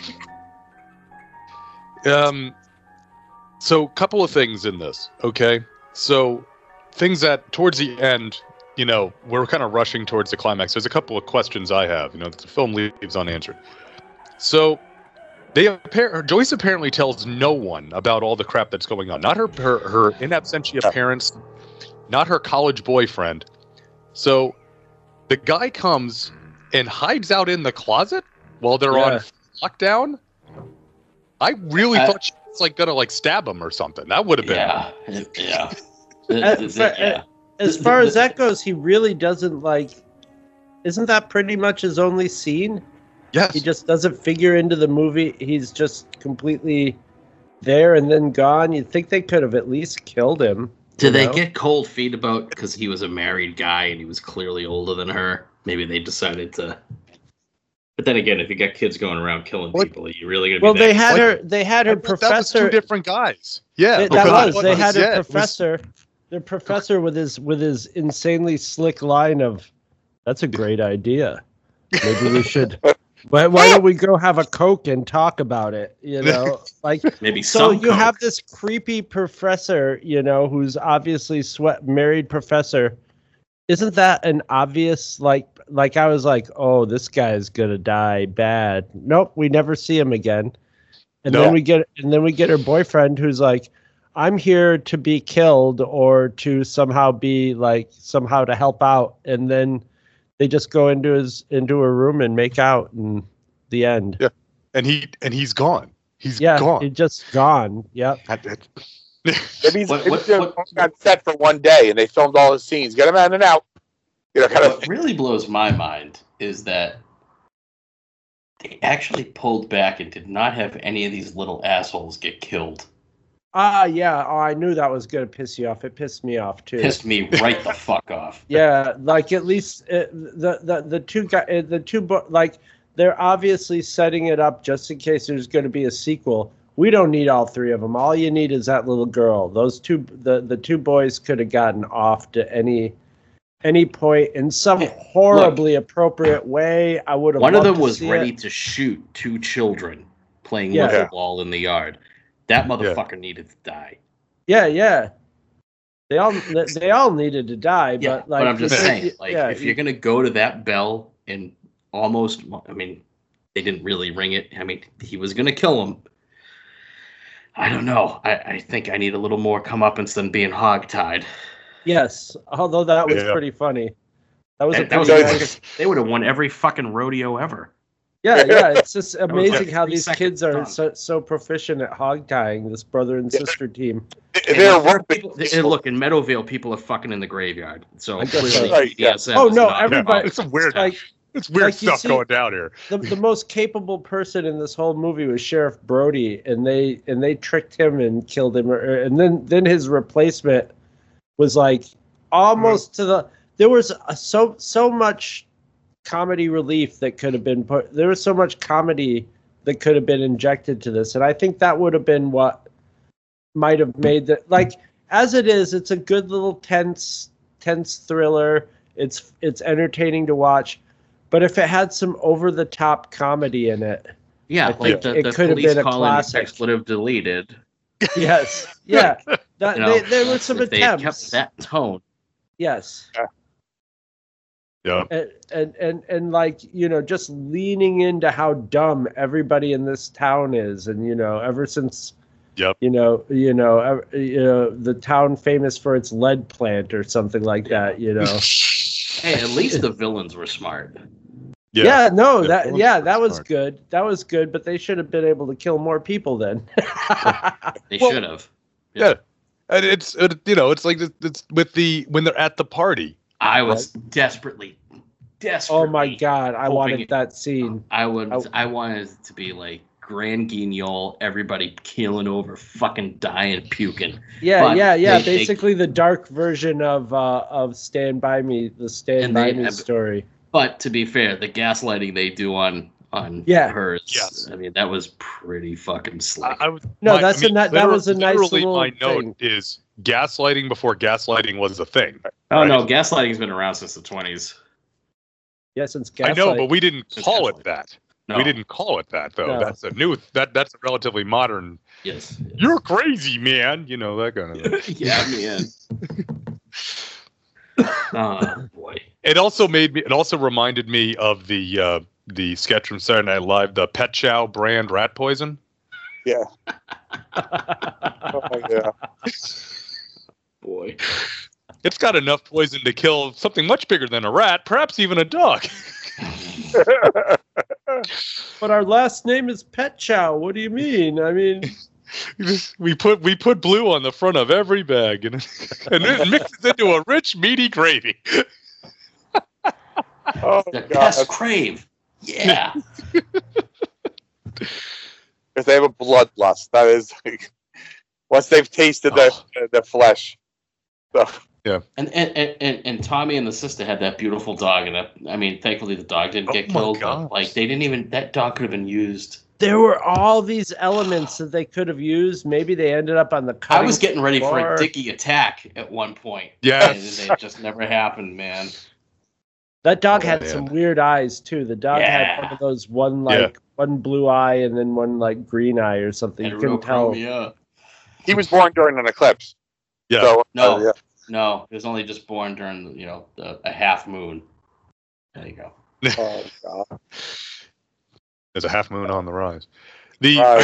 Um, so couple of things in this, okay? So things that towards the end, you know, we're kind of rushing towards the climax. There's a couple of questions I have, you know, that the film leaves unanswered. So they appar- Joyce apparently tells no one about all the crap that's going on. Not her her, her in absentia Yeah. parents, not her college boyfriend. So the guy comes and hides out in the closet while they're Yeah. on lockdown. I really I- thought she was like gonna like stab him or something. That would have been Yeah, it- yeah. Uh, It- it- for- yeah. As far as that goes, he really doesn't like. Isn't that pretty much his only scene? yes. He just doesn't figure into the movie. He's just completely there and then gone. You'd think they could have at least killed him. Did you they know? get cold feet about because he was a married guy and he was clearly older than her? Maybe they decided to. But then again, if you got kids going around killing What? people, are you really gonna be Well, that they had Like- her. They had her I thought professor. That was two different guys. Yeah, They- because that was. what They was had said a was- professor. Their professor with his with his insanely slick line of, "That's a great idea. Maybe we should. Why, why don't we go have a Coke and talk about it? You know, like." maybe So some you coke. have this creepy professor, you know, who's obviously sweat married professor. Isn't that an obvious like like I was like, oh, this guy is gonna die bad. Nope, we never see him again. And No. then we get and then we get her boyfriend who's like, I'm here to be killed or to somehow be like somehow to help out. And then they just go into his into a room and make out and the end. Yeah. and he and he's gone. He's Yeah, gone. he's just gone. Yep. That- that- Maybe he's, What- maybe what- he's what- on set for one day and they filmed all his scenes. Get him out and out. You know, kind of. What really blows my mind is that they actually pulled back and did not have any of these little assholes get killed. Ah, yeah. Oh, I knew that was gonna piss you off. It pissed me off too. Pissed me right the fuck off. Yeah, like at least uh, the the the two guy uh, the two bo- like they're obviously setting it up just in case there's going to be a sequel. We don't need all three of them. All you need is that little girl. Those two the the two boys could have gotten off to any any point in some Hey, horribly appropriate way. I would have. One of loved them to was see ready it. to shoot two children playing Yeah. wiffle ball in the yard. That motherfucker needed to die. Yeah, yeah. They all they all needed to die, Yeah, but like but I'm just you- saying, like, yeah, if you're gonna go to that bell and almost, I mean, they didn't really ring it. I mean, he was gonna kill him. I don't know. I, I think I need a little more comeuppance than being hogtied. yes, although that was Yeah. pretty funny. That was a That, that was pretty pretty nice- they would have won every fucking rodeo ever. Yeah, yeah, it's just was amazing like how three these seconds kids are done. so, so proficient at hog tying. This brother and sister team. And They're look, working. people- and look, in Meadowvale, people are fucking in the graveyard. So I guess clearly, so. Right, yeah. B D S M Oh, is no, not everybody- involved. It's some weird, Like it's weird like you stuff see- going down here. the the most capable person in this whole movie was Sheriff Brody, and they and they tricked him and killed him. Or- And then then his replacement was like almost to the. There was a, so so much comedy relief that could have been put. There was so much comedy that could have been injected to this, and I think that would have been what might have made the like. As it is, it's a good little tense tense thriller. It's it's entertaining to watch. But if it had some over the top comedy in it, Yeah, I like think the, it the could have police been a calling classic. expletive deleted. yes, yeah, that, You know, they, there were some if they had attempts. kept that tone. Yes, Yeah. and, and and and like you know, just leaning into how dumb everybody in this town is, and you know, ever since. Yep. You know, you know, ev- you know, the town famous for its lead plant or something like that. You know. Hey, at least the villains were smart. Yeah, no, Yeah, that villains yeah, were that was smart. good. That was good, but they should have been able to kill more people then. They Well, should have. Yeah. And it's, it, you know, it's like it's, it's with the, when they're at the party. I was desperately, desperately. Oh my god, I hoping wanted it- that scene. I would. I- I wanted it to be like Grand Guignol, everybody keeling over, fucking dying, puking. Yeah, But yeah, yeah. they- they- Basically, the dark version of uh, of Stand By Me, the Stand And By they- Me story. But to be fair, the gaslighting they do on on Yeah. hers, Yes. I mean that was pretty fucking slick. I, I was, No, my- that's I mean, a ni- that literal- was a nice literally little my note thing. is gaslighting before gaslighting was a thing. oh right. no, gaslighting's been around since the twenties. Yeah, since I know, Gaslight- but we didn't It's call it gaslighting. that. No. We didn't call it that though. No. That's a new. That that's a relatively modern. Yes. You're crazy, man. You know that kind of thing. yeah, man. Oh boy. It also made me. It also reminded me of the uh, the sketch from Saturday Night Live, the Pet Chow brand rat poison. Yeah. Oh, yeah. Boy. It's got enough poison to kill something much bigger than a rat, perhaps even a dog. But our last name is Pet Chow. What do you mean? I mean, we put we put blue on the front of every bag, and and it mixes into a rich, meaty gravy. Oh, The God. pest crave. Yeah. If they have a bloodlust, that is like, once they've tasted the, Oh. the flesh. So, And, and and and and Tommy and the sister had that beautiful dog, and that, I mean, thankfully the dog didn't Oh get my killed. gosh. But like, they didn't even that dog could have been used. there were all these elements that they could have used. Maybe they ended up on the cutting I was getting ready for floor. a Dickie attack at one point. Yes. and it just never happened, man. That dog Oh, had man. some weird eyes too. The dog had Yeah. one of those one like one blue eye and then one like green eye or something. You couldn't tell. Heterochromia. he was born during an eclipse. Yeah. So, No. uh, yeah. No, he was only just born during, you know, the, a half moon. There you go. Oh, God. There's a half moon on the rise. The Uh,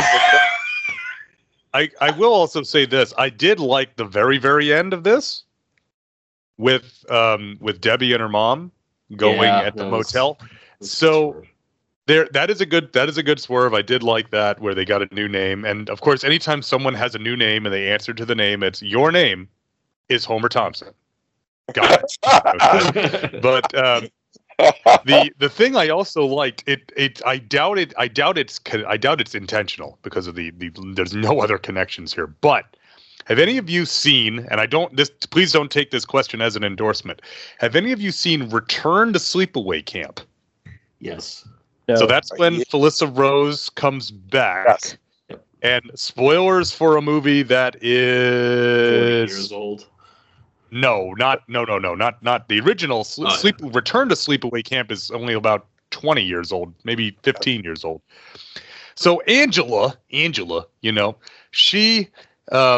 I I will also say this. I did like the very very end of this, with um with Debbie and her mom going Yeah, at the that was- motel. So there that is a good that is a good swerve. I did like that where they got a new name, and of course, anytime someone has a new name and they answer to the name, it's your name is Homer Thompson. Got it. Okay. But um, the the thing I also liked it it I doubt it I doubt it's co- I doubt it's intentional because of the, the there's no other connections here. But have any of you seen, and I don't this please don't take this question as an endorsement, have any of you seen Return to Sleepaway Camp? Yes. No. So that's when Yeah. Felissa Rose comes back. Yes. And spoilers for a movie that forty is years old. no, not no no no not not the original Sle- Oh, yeah. Sleep Return to Sleepaway Camp is only about twenty years old, maybe fifteen years old. So Angela, Angela, you know, she um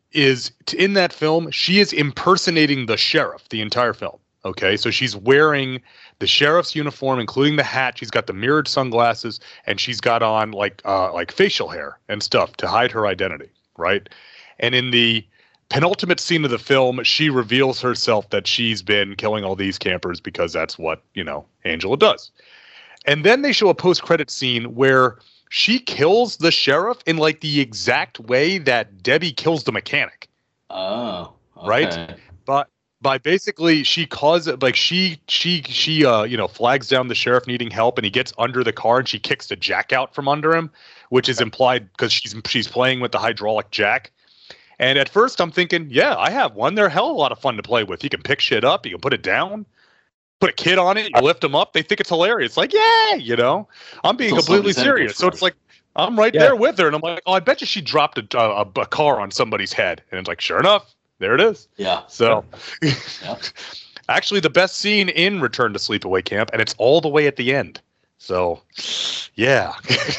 is t- in that film, she is impersonating the sheriff the entire film. Okay, so she's wearing the sheriff's uniform, including the hat. She's got the mirrored sunglasses, and she's got on like uh, like facial hair and stuff to hide her identity, right? And in the penultimate scene of the film, she reveals herself that she's been killing all these campers because that's what, you know, Angela does. And then they show a post-credit scene where she kills the sheriff in like the exact way that Debbie kills the mechanic. Oh, okay. Right? But by basically she causes like she she she uh you know flags down the sheriff needing help, and he gets under the car and she kicks the jack out from under him, which is implied because she's she's playing with the hydraulic jack. And at first I'm thinking, yeah, I have one. They're a hell of a lot of fun to play with. You can pick shit up, you can put it down, put a kid on it, you lift them up. They think it's hilarious. Like, yeah, you know, I'm being Until completely somebody's serious. So it's like I'm right Yeah. there with her, and I'm like, oh, I bet you she dropped a, a, a car on somebody's head, and it's like, sure enough, there it is. Yeah. So, Yeah. actually, the best scene in Return to Sleepaway Camp, and it's all the way at the end. So, yeah.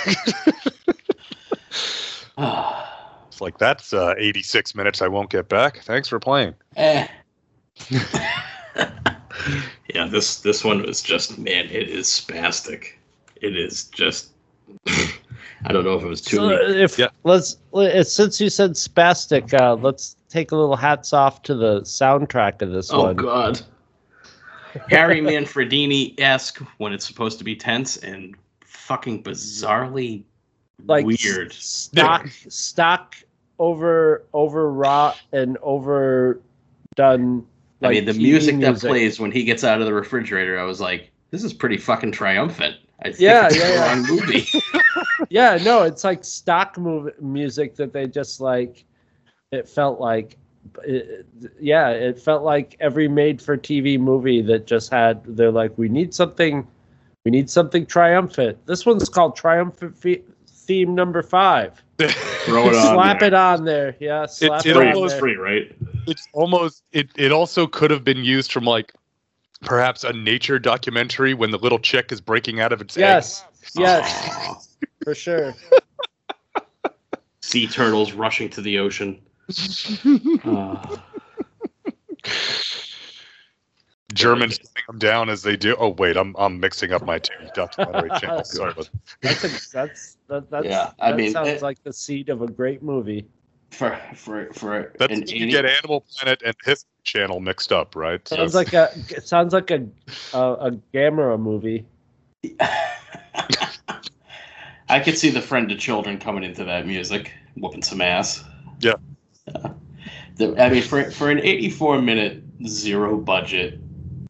It's like, that's uh, eighty-six minutes I won't get back. Thanks for playing. Eh. Yeah, this this one was just, man, it is spastic. It is just, I don't know if it was too. So if Yeah. let's let- since you said spastic, uh, let's take a little hats off to the soundtrack of this Oh one. God. Harry Manfredini-esque when it's supposed to be tense and fucking bizarrely Like weird. s- stock, stock over overwrought and overdone. I Like mean, the T V music that plays when he gets out of the refrigerator, I was like, this is pretty fucking triumphant. I think Yeah, it's yeah, the yeah. wrong movie. Yeah, no, it's like stock move music that they just like. It felt like, it, yeah, it felt like every made-for-T V movie that just had. They're like, we need something, we need something triumphant. This one's called Triumphant Fe- Theme Number Five. Throw it on Slap there. it on there, yeah. Slap it it, Free, on almost it's there. free, right? It's almost, it, it also could have been used from like perhaps a nature documentary when the little chick is breaking out of its egg. Yes, yes, Aw. for sure. Sea turtles rushing to the ocean. Uh, Germans putting them down as they do. Oh wait, I'm I'm mixing up my two documentary channels. Sorry about That's a, that's that, that's Yeah, I that mean, sounds it- like the seed of a great movie. for for for That's an you eighty get Animal Planet and History Channel mixed up, right? So- Sounds like a it sounds like a a, a Gamera movie. I could see the Friend of Children coming into that music, whooping some ass. Yeah. Uh, the, I mean, for for an eighty-four minute, zero budget,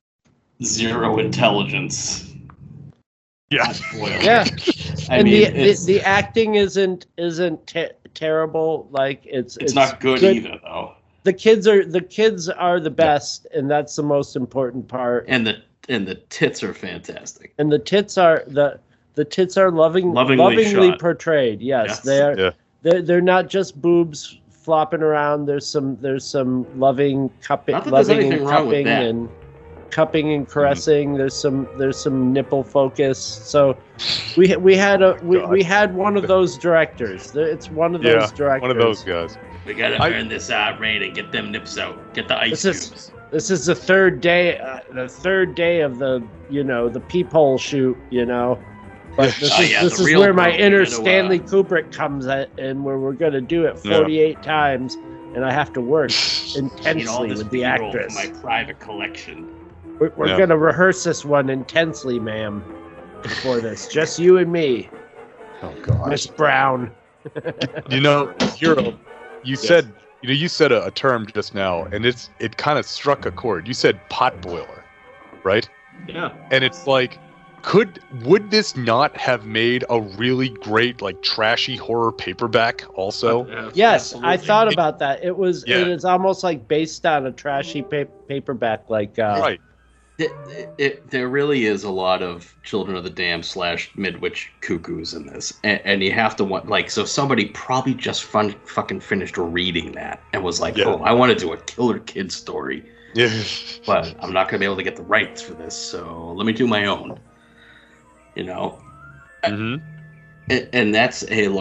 zero intelligence. yeah. Boy, Yeah, I and mean, the, it's, the the acting isn't isn't te- terrible. Like it's it's not good, either, though. The kids are the kids are the best, and that's the most important part. And the and the tits are fantastic. And the tits are the the tits are loving Lovingly lovingly shot. portrayed. Yes, Yes. they are. Yeah. They're, they're not just boobs flopping around. There's some there's some loving cupping, Not that there's loving and anything wrong with cupping that. and cupping and caressing. There's some there's some nipple focus. So we we had a we, God. we had one of those directors. There- It's one of those Yeah, directors. one of those guys. We gotta I- earn this uh, rain and get them nips out. Get the ice This is- cubes. This is the third day, uh, the third day of the, you know, the peephole shoot, you know. But this Oh, is yeah, this the is real where my bro, inner you gotta, uh, Stanley Kubrick comes at, and where we're gonna do it Yeah. forty-eight times, and I have to work I need all intensely this with the B-roll for actress. my private collection. We're, we're Yeah. gonna rehearse this one intensely, ma'am, before this. Just you and me, Oh god. Miss Brown. You know, Hero, you said you know you said a, a term just now, and it's it kind of struck a chord. You said pot boiler, right? Yeah. And it's like, could would this not have made a really great like trashy horror paperback also? Yes, I Absolutely. thought about that. It was Yeah. it is almost like based on a trashy pa- paperback, like uh, Right. It, it, it, there really is a lot of Children of the Dam slash Midwich cuckoos in this, and, and you have to want like so somebody probably just fun, fucking finished reading that and was like, Yeah. oh, I want to do a killer kid story, Yeah. but I'm not gonna be able to get the rights for this, so let me do my own. You know, hmm and, and that's hey, look,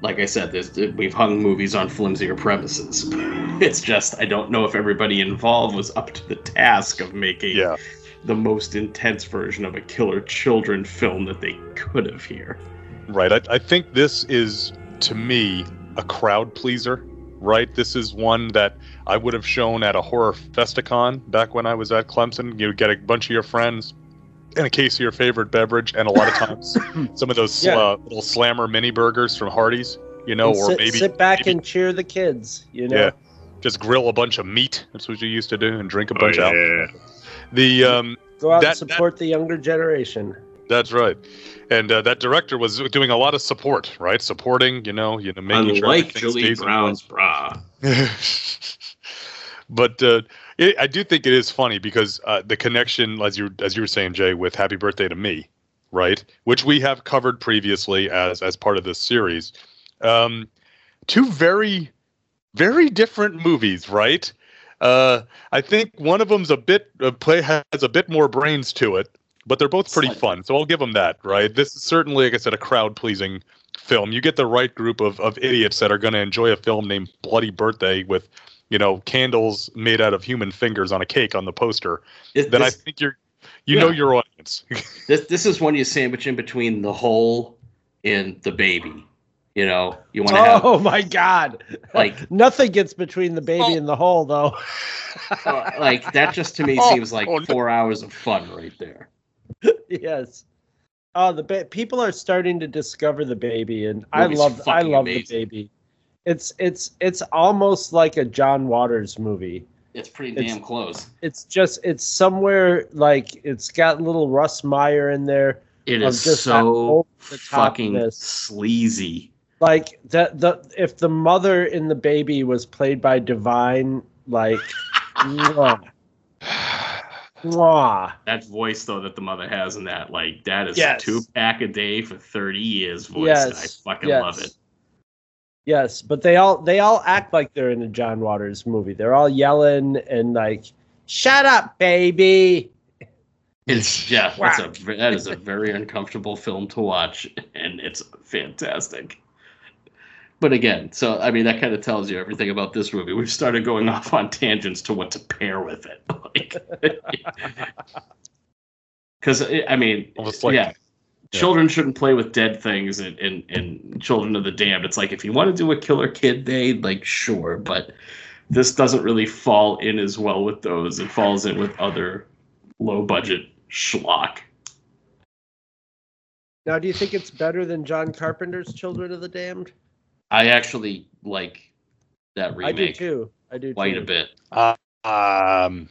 like I said, there's, we've hung movies on flimsier premises. It's just I don't know if everybody involved was up to the task of making Yeah. the most intense version of a killer children film that they could have here. Right. I, I think this is, to me, a crowd pleaser. Right. This is one that I would have shown at a horror festicon back when I was at Clemson. You would get a bunch of your friends and a case of your favorite beverage, and a lot of times some of those Yeah. uh, little slammer mini burgers from Hardee's, you know, And or sit, maybe sit back maybe, and cheer the kids. You know. yeah, just grill a bunch of meat. That's what you used to do, and drink a Oh, bunch of alcohol. The um, Go out that- and support the younger generation. that's right, and uh, that director was doing a lot of support, right? Supporting, you know, you know, making sure Unlike everything Julie stays in Brown's bra. But uh, it, I do think it is funny because uh, the connection, as you as you were saying, Jay, with "Happy Birthday to Me," right, which we have covered previously as as part of this series. Um, two very, very different movies, right? Uh, I think one of them's a bit uh, play has a bit more brains to it, but they're both pretty Slightly. fun. So I'll give them that, right? This is certainly, like I said, a crowd pleasing film. You get the right group of of idiots that are going to enjoy a film named Bloody Birthday with, you know, candles made out of human fingers on a cake on the poster. This, Then I this, think you're, you Yeah. know, your audience. this, this is one you sandwich in between The Hole and The Baby. You know, you want to have Oh my God! like Nothing gets between the baby and the hole, though. uh, like that. Just to me Oh, seems like oh, no. four hours of fun right there. Yes. Oh, the ba- people are starting to discover the baby, and I Movie's love. I fucking love the amazing. baby. It's it's it's almost like a John Waters movie. It's pretty It's- damn close. It's just it's somewhere like it's got little Russ Meyer in there. It of is just that so over-the-topness. fucking sleazy. Like that the if the mother in the baby was played by Divine, like mwah, mwah. That voice though that the mother has in that, like that is Yes. two pack a day for thirty years voice. Yes, And I fucking yes. love it. Yes, but they all they all act like they're in a John Waters movie. They're all yelling and like, "Shut up, baby!" It's yeah, that's a that is a very uncomfortable film to watch, and it's fantastic. But again, so I mean that kind of tells you everything about this movie. We've started going off on tangents to what to pair with it, because I mean, Almost like- yeah, children shouldn't play with dead things, and, and and Children of the Damned. It's like if you want to do a Killer Kid Day, like sure, but this doesn't really fall in as well with those. It falls in with other low budget schlock. Now, do you think it's better than John Carpenter's Children of the Damned? I actually like that I do remake too. I do quite too. a bit. Uh, um,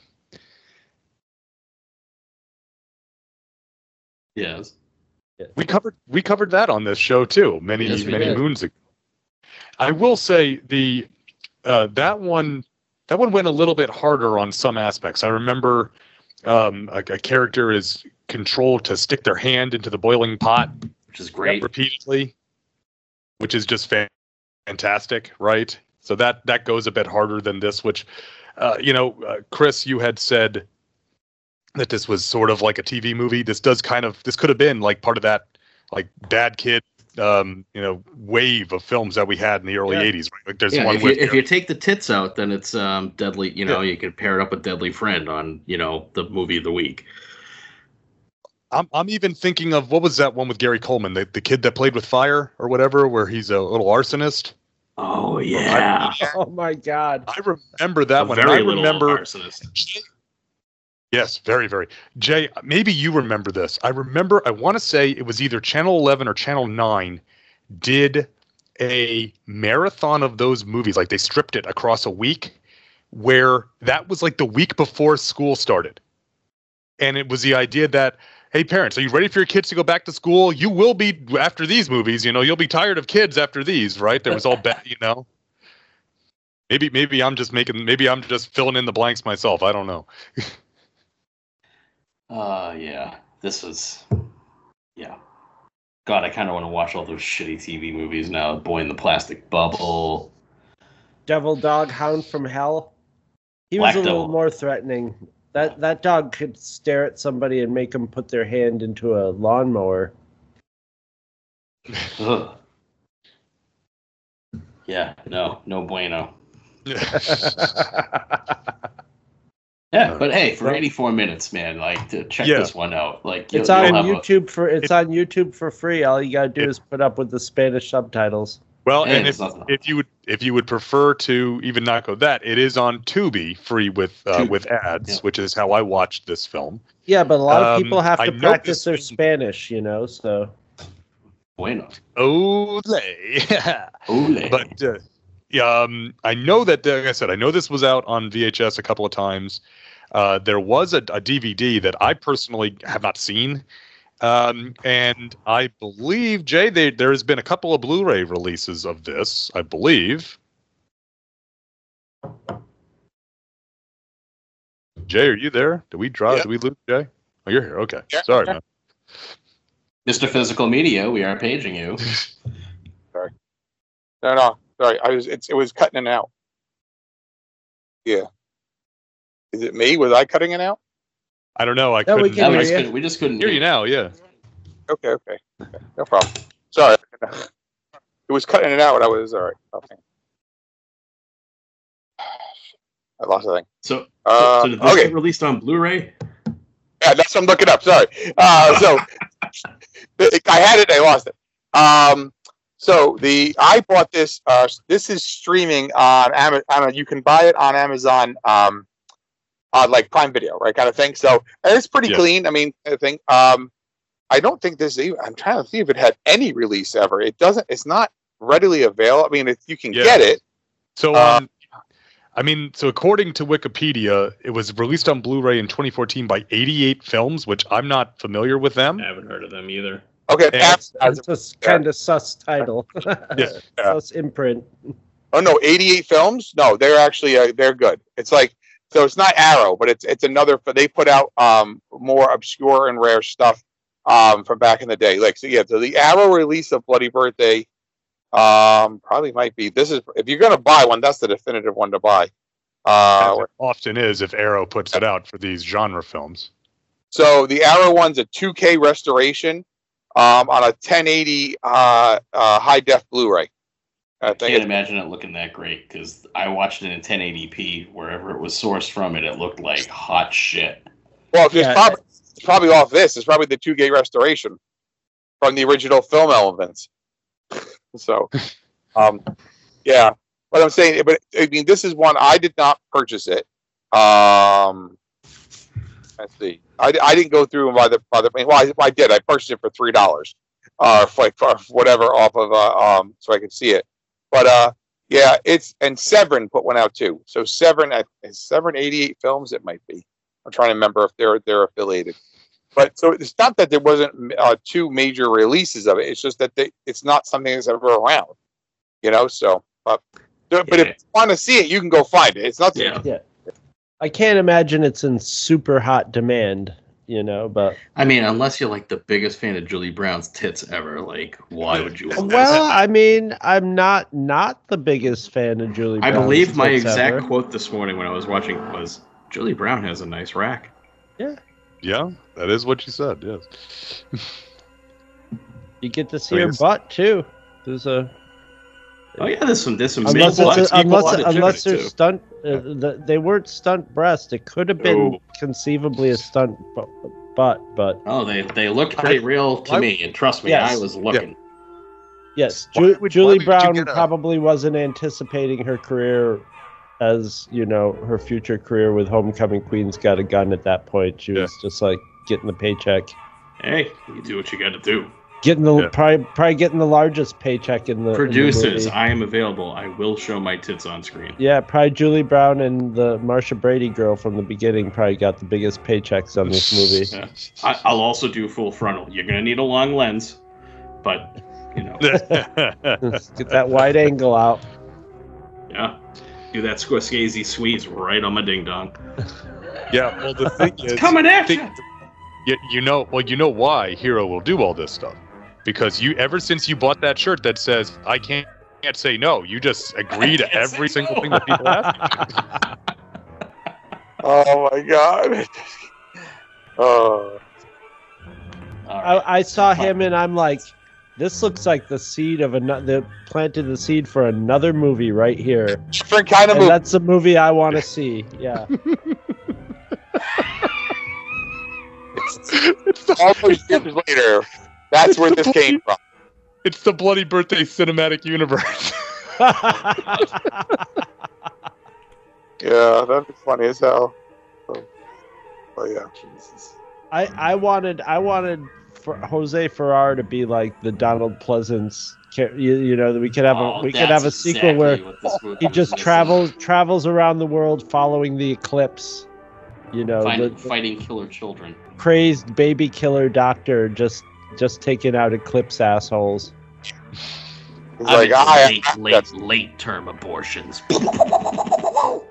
Yes. we covered we covered that on this show too many Yes, we many did. moons ago. I will say the uh, that one that one went a little bit harder on some aspects. I remember um, a, a character is controlled to stick their hand into the boiling pot Which is great. repeatedly, which is just fan- fantastic, right? So that that goes a bit harder than this. Which, uh, you know, uh, Chris, you had said that this was sort of like a T V movie. This does kind of this could have been like part of that like bad kid, um, you know, wave of films that we had in the early Yeah. eighties. Right? Like there's Yeah, one if you, with if you take the tits out, then it's um, Deadly. You know, Yeah. you can pair it up with Deadly Friend on, you know, the movie of the week. I'm I'm even thinking of what was that one with Gary Coleman, the, the kid that played with fire or whatever, where he's a little arsonist. Oh yeah, Oh my God! I remember that a one. very and I little remember arsonist. Yes, very, very. Jay, maybe you remember this. I remember, I want to say it was either Channel eleven or Channel nine did a marathon of those movies. Like they stripped it across a week where that was like the week before school started. And it was the idea that, hey, parents, are you ready for your kids to go back to school? You will be after these movies. You know, you'll be tired of kids after these, right? There was all bad, you know. Maybe, maybe I'm just making, maybe I'm just filling in the blanks myself. I don't know. Uh yeah, this was, yeah. God, I kind of want to watch all those shitty T V movies now. Boy in the Plastic Bubble. Devil Dog Hound from Hell. He was Black a little Devil. more threatening. That that dog could stare at somebody and make them put their hand into a lawnmower. Ugh. Yeah, no, no bueno. Yeah, but hey, for eighty-four minutes, man, like to check Yeah. this one out. Like you'll, It's on you'll have YouTube for it's it- on YouTube for free. All you gotta do it- is put up with the Spanish subtitles. Well, Yeah, and it's if, nothing. if you would if you would prefer to even not go that, it is on Tubi, free with uh, Tubi, with ads, yeah. which is how I watched this film. Yeah, but a lot of Um, people have I to know practice this their film- Spanish, you know. So a bueno. Ole. Ole. But uh, yeah, um, I know that, like I said, I know this was out on V H S a couple of times. Uh, there was a, a D V D that I personally have not seen. Um, and I believe, Jay, they, there has been a couple of Blu-ray releases of this, I believe. Jay, are you there? Did we draw? Yeah. Did we lose Jay? Oh, you're here. Okay. Yeah. Sorry, man. Mister Physical Media, we are paging you. No, no, sorry. I was. It's, it was cutting it out. Yeah. Is it me? Was I cutting it out? I don't know. I No, we couldn't can No, we hear just you. couldn't, we just couldn't hear you now. Yeah. Okay, okay, okay. No problem. Sorry. It was cutting it out when I was all right. Okay. I lost the thing. So, Uh, so did this okay. get released on Blu-ray? Yeah, that's what I'm looking up. Sorry. Uh, so I had it, I lost it. Um, so the I bought this. Uh, this is streaming on Amazon. You can buy it on Amazon, um, on like Prime Video, right, kind of thing. So and it's pretty Yeah. clean. I mean, I think. Um, I don't think this. Even, I'm trying to see if it had any release ever. It doesn't. It's not readily available. I mean, if you can Yeah. get it. So, Uh, um, I mean, so according to Wikipedia, it was released on Blu-ray in twenty fourteen by eighty-eight Films, which I'm not familiar with them. I haven't heard of them either. Okay. And- Pass- it's a kind of sus title. Yeah. Sus imprint. Oh no, eighty-eight Films. No, they're actually uh, they're good. It's like so it's not Arrow, but it's it's another. They put out um more obscure and rare stuff um from back in the day. Like so, yeah. So the Arrow release of Bloody Birthday um probably might be. This is if you're gonna buy one, that's the definitive one to buy. As Uh, it often is if Arrow puts it out for these genre films. so the Arrow one's a two K restoration um on a ten eighty uh, uh high def Blu-ray. I I think. can't It's, imagine it looking that great because I watched it in ten eighty p. Wherever it was sourced from, it it looked like hot shit. well, it's Yeah. probably it's probably off this. It's probably the two K restoration from the original film elements. So, um, yeah. But I'm saying, but I mean, this is one I did not purchase it. Um, let's see. I, I didn't go through and buy the by the. Well, I, I did. I purchased it for three dollars, uh, for like for whatever off of uh, um, so I could see it. But uh, yeah, it's and Severin put one out too. So Severin, uh, is Severin eighty-eight Films. It might be. I'm trying to remember if they're they're affiliated. But so it's not that there wasn't uh, two major releases of it. It's just that they, it's not something that's ever around, you know. So, but but if Yeah. you want to see it, you can go find it. It's not. Yeah. I can't imagine it's in super hot demand, you know, but I mean, unless you're like the biggest fan of Julie Brown's tits ever, like, why would you? want that? well, I mean, I'm not not the biggest fan of Julie I Brown's believe my tits exact ever. quote this morning when I was watching was, "Julie Brown has a nice rack." Yeah, that is what you said. Yes. You get to see I mean, her it's- butt too. There's a Oh yeah, there's some there's some unless big it's butts. a, Equal unless opportunity, unless they're too. stunt. Uh, the, they weren't stunt breast. It could have been Oh. conceivably a stunt bu- butt, but Oh, they they looked pretty real to I- me, and trust me, Yes. I was looking. yes, Why Ju- would- why Julie would you Brown get a- probably wasn't anticipating her career as you know her future career with Homecoming Queen's Got a Gun. At that point, she was just like getting the paycheck, Hey, you do what you got to do. getting the Yeah. probably probably getting the largest paycheck in the in the Producers, movie. I am available. I will show my tits on screen. Yeah, probably Julie Brown and the Marsha Brady girl from the beginning probably got the biggest paychecks on this movie. Yeah. I, I'll also do full frontal. You're gonna need a long lens, but you know, Let's get that wide angle out. yeah, do that Scorsese squeeze right on my ding dong. yeah. Well, the thing is, Coming at think- you. you, you know, well, you know why Hero will do all this stuff, because you ever since you bought that shirt that says "I can't can't say no," you just agree to can't every say single no. thing that people ask you. Oh my god. Oh. All right. I, I saw him and I'm like, This looks like the seed of another. Planted the seed for another movie right here. Different kind of And movie. that's a movie I want to see. Yeah. All those years later, that's where this came from. It's the Bloody Birthday cinematic universe. Yeah, that'd be funny as hell. So, but yeah. Jesus. I I wanted I wanted for Jose Ferrer to be like the Donald Pleasance. You, you know, we could have a Oh, we could have a that's sequel exactly where what this movie he was just missing. travels travels around the world following the eclipse. You know, Find, the, the fighting killer children. crazed baby killer doctor just just taking out eclipse assholes. He's I like, mean, I, late, I, late, late term abortions. Oh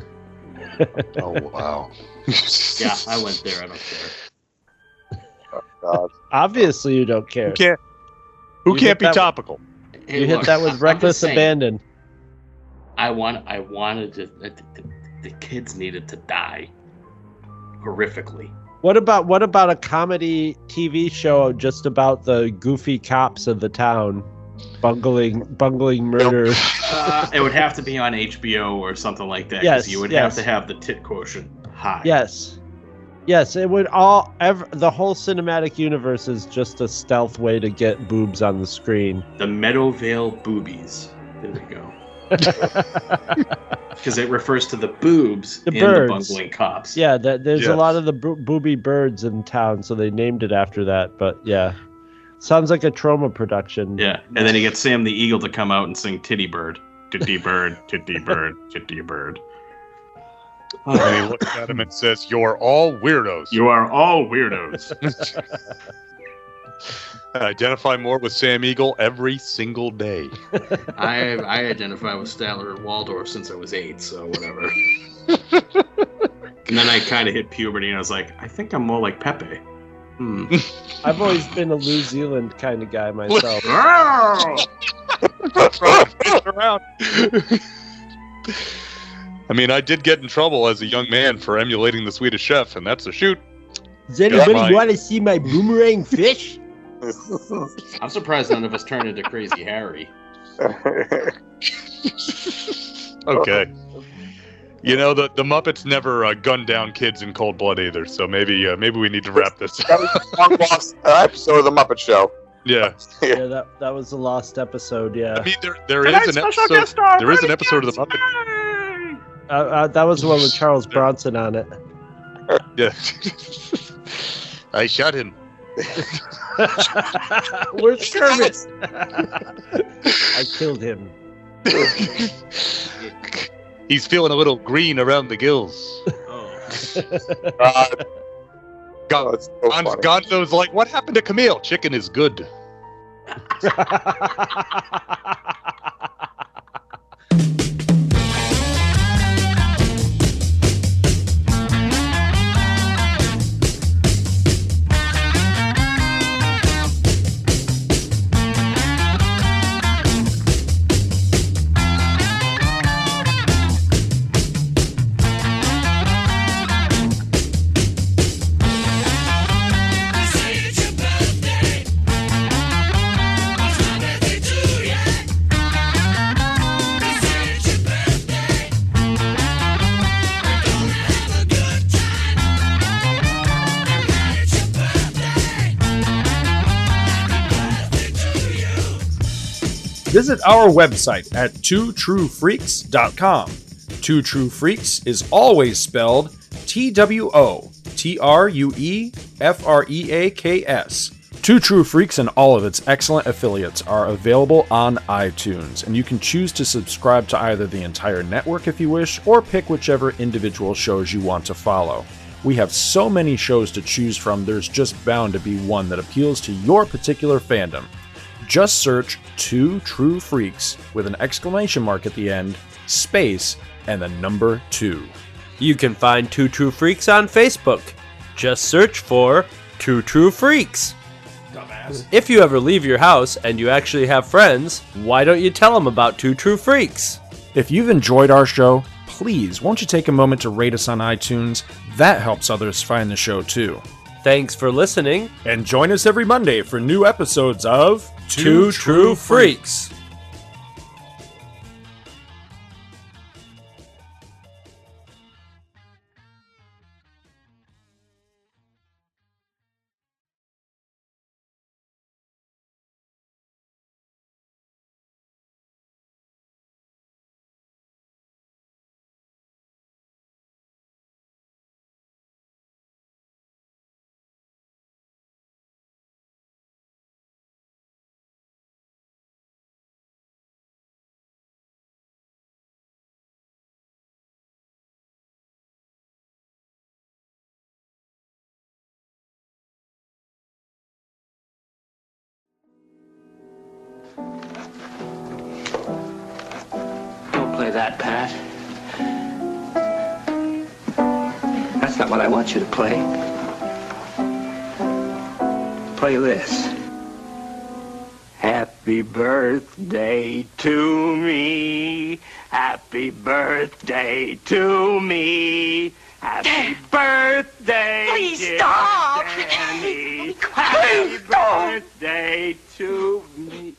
wow. Yeah, I went there. I don't care. God. Obviously, you don't care. Who can't? Who You can't hit be that- topical? Hey, You hit look, that I- with I'm reckless just saying, abandon. I want. I wanted to. The, the, the kids needed to die horrifically. What about what about a comedy T V show just about the goofy cops of the town, bungling bungling murder? Uh, it would have to be on H B O or something like that. 'cause Yes, you would yes. have to have the tit quotient high. Yes, yes, it would all. Ever, the whole cinematic universe is just a stealth way to get boobs on the screen. The Meadowvale boobies. There we go. Because it refers to the boobs The in birds. the bungling cops. Yeah, that, there's a Yes. lot of the bo- booby birds in town, so they named it after that. But yeah, sounds like a trauma production. Yeah, and then you get Sam the Eagle to come out and sing Titty Bird. Titty Bird, Titty Bird, Titty Bird. And he looks at him and says, "You're all weirdos." You are all weirdos. I identify more with Sam Eagle every single day. I I identify with Statler and Waldorf since I was eight, so whatever. And then I kind of hit puberty, and I was like, I think I'm more like Pepe. Hmm. I've always been a New Zealand kind of guy myself. Around. I mean, I did get in trouble as a young man for emulating the Swedish Chef, and that's a shoot. Does anybody mine. want to see my boomerang fish? I'm surprised none of us turned into Crazy Harry. Okay. You know, the, the Muppets never uh, gunned down kids in cold blood either, so maybe uh, maybe we need to wrap this That was a long lost uh, episode of The Muppet Show. Yeah. Yeah, that that was the lost episode. Yeah, I mean, there there is an episode. There is an episode of the Muppet. uh, uh, that was the one with Charles Bronson on it. Yeah. I shot him. Where's Kermit? I killed him. He's feeling a little green around the gills. Oh. God. Gon- Oh, it's so Gon- funny. Gonzo's like, what happened to Camille? Chicken is good. Visit our website at two true freaks dot com. Two True Freaks is always spelled T W O T R U E F R E A K S. Two True Freaks and all of its excellent affiliates are available on iTunes, and you can choose to subscribe to either the entire network if you wish, or pick whichever individual shows you want to follow. We have so many shows to choose from, there's just bound to be one that appeals to your particular fandom. Just search Two True Freaks with an exclamation mark at the end, space, and the number two. You can find Two True Freaks on Facebook. Just search for Two True Freaks. Dumbass. If you ever leave your house and you actually have friends, why don't you tell them about Two True Freaks? If you've enjoyed our show, please won't you take a moment to rate us on iTunes? That helps others find the show too. Thanks for listening. And join us every Monday for new episodes of Two True Freaks. Don't play that, Pat. That's not what I want you to play. Play this. Happy birthday to me. Happy birthday to me. Happy birthday, Please dear stop. Danny. Please Happy stop. birthday to me.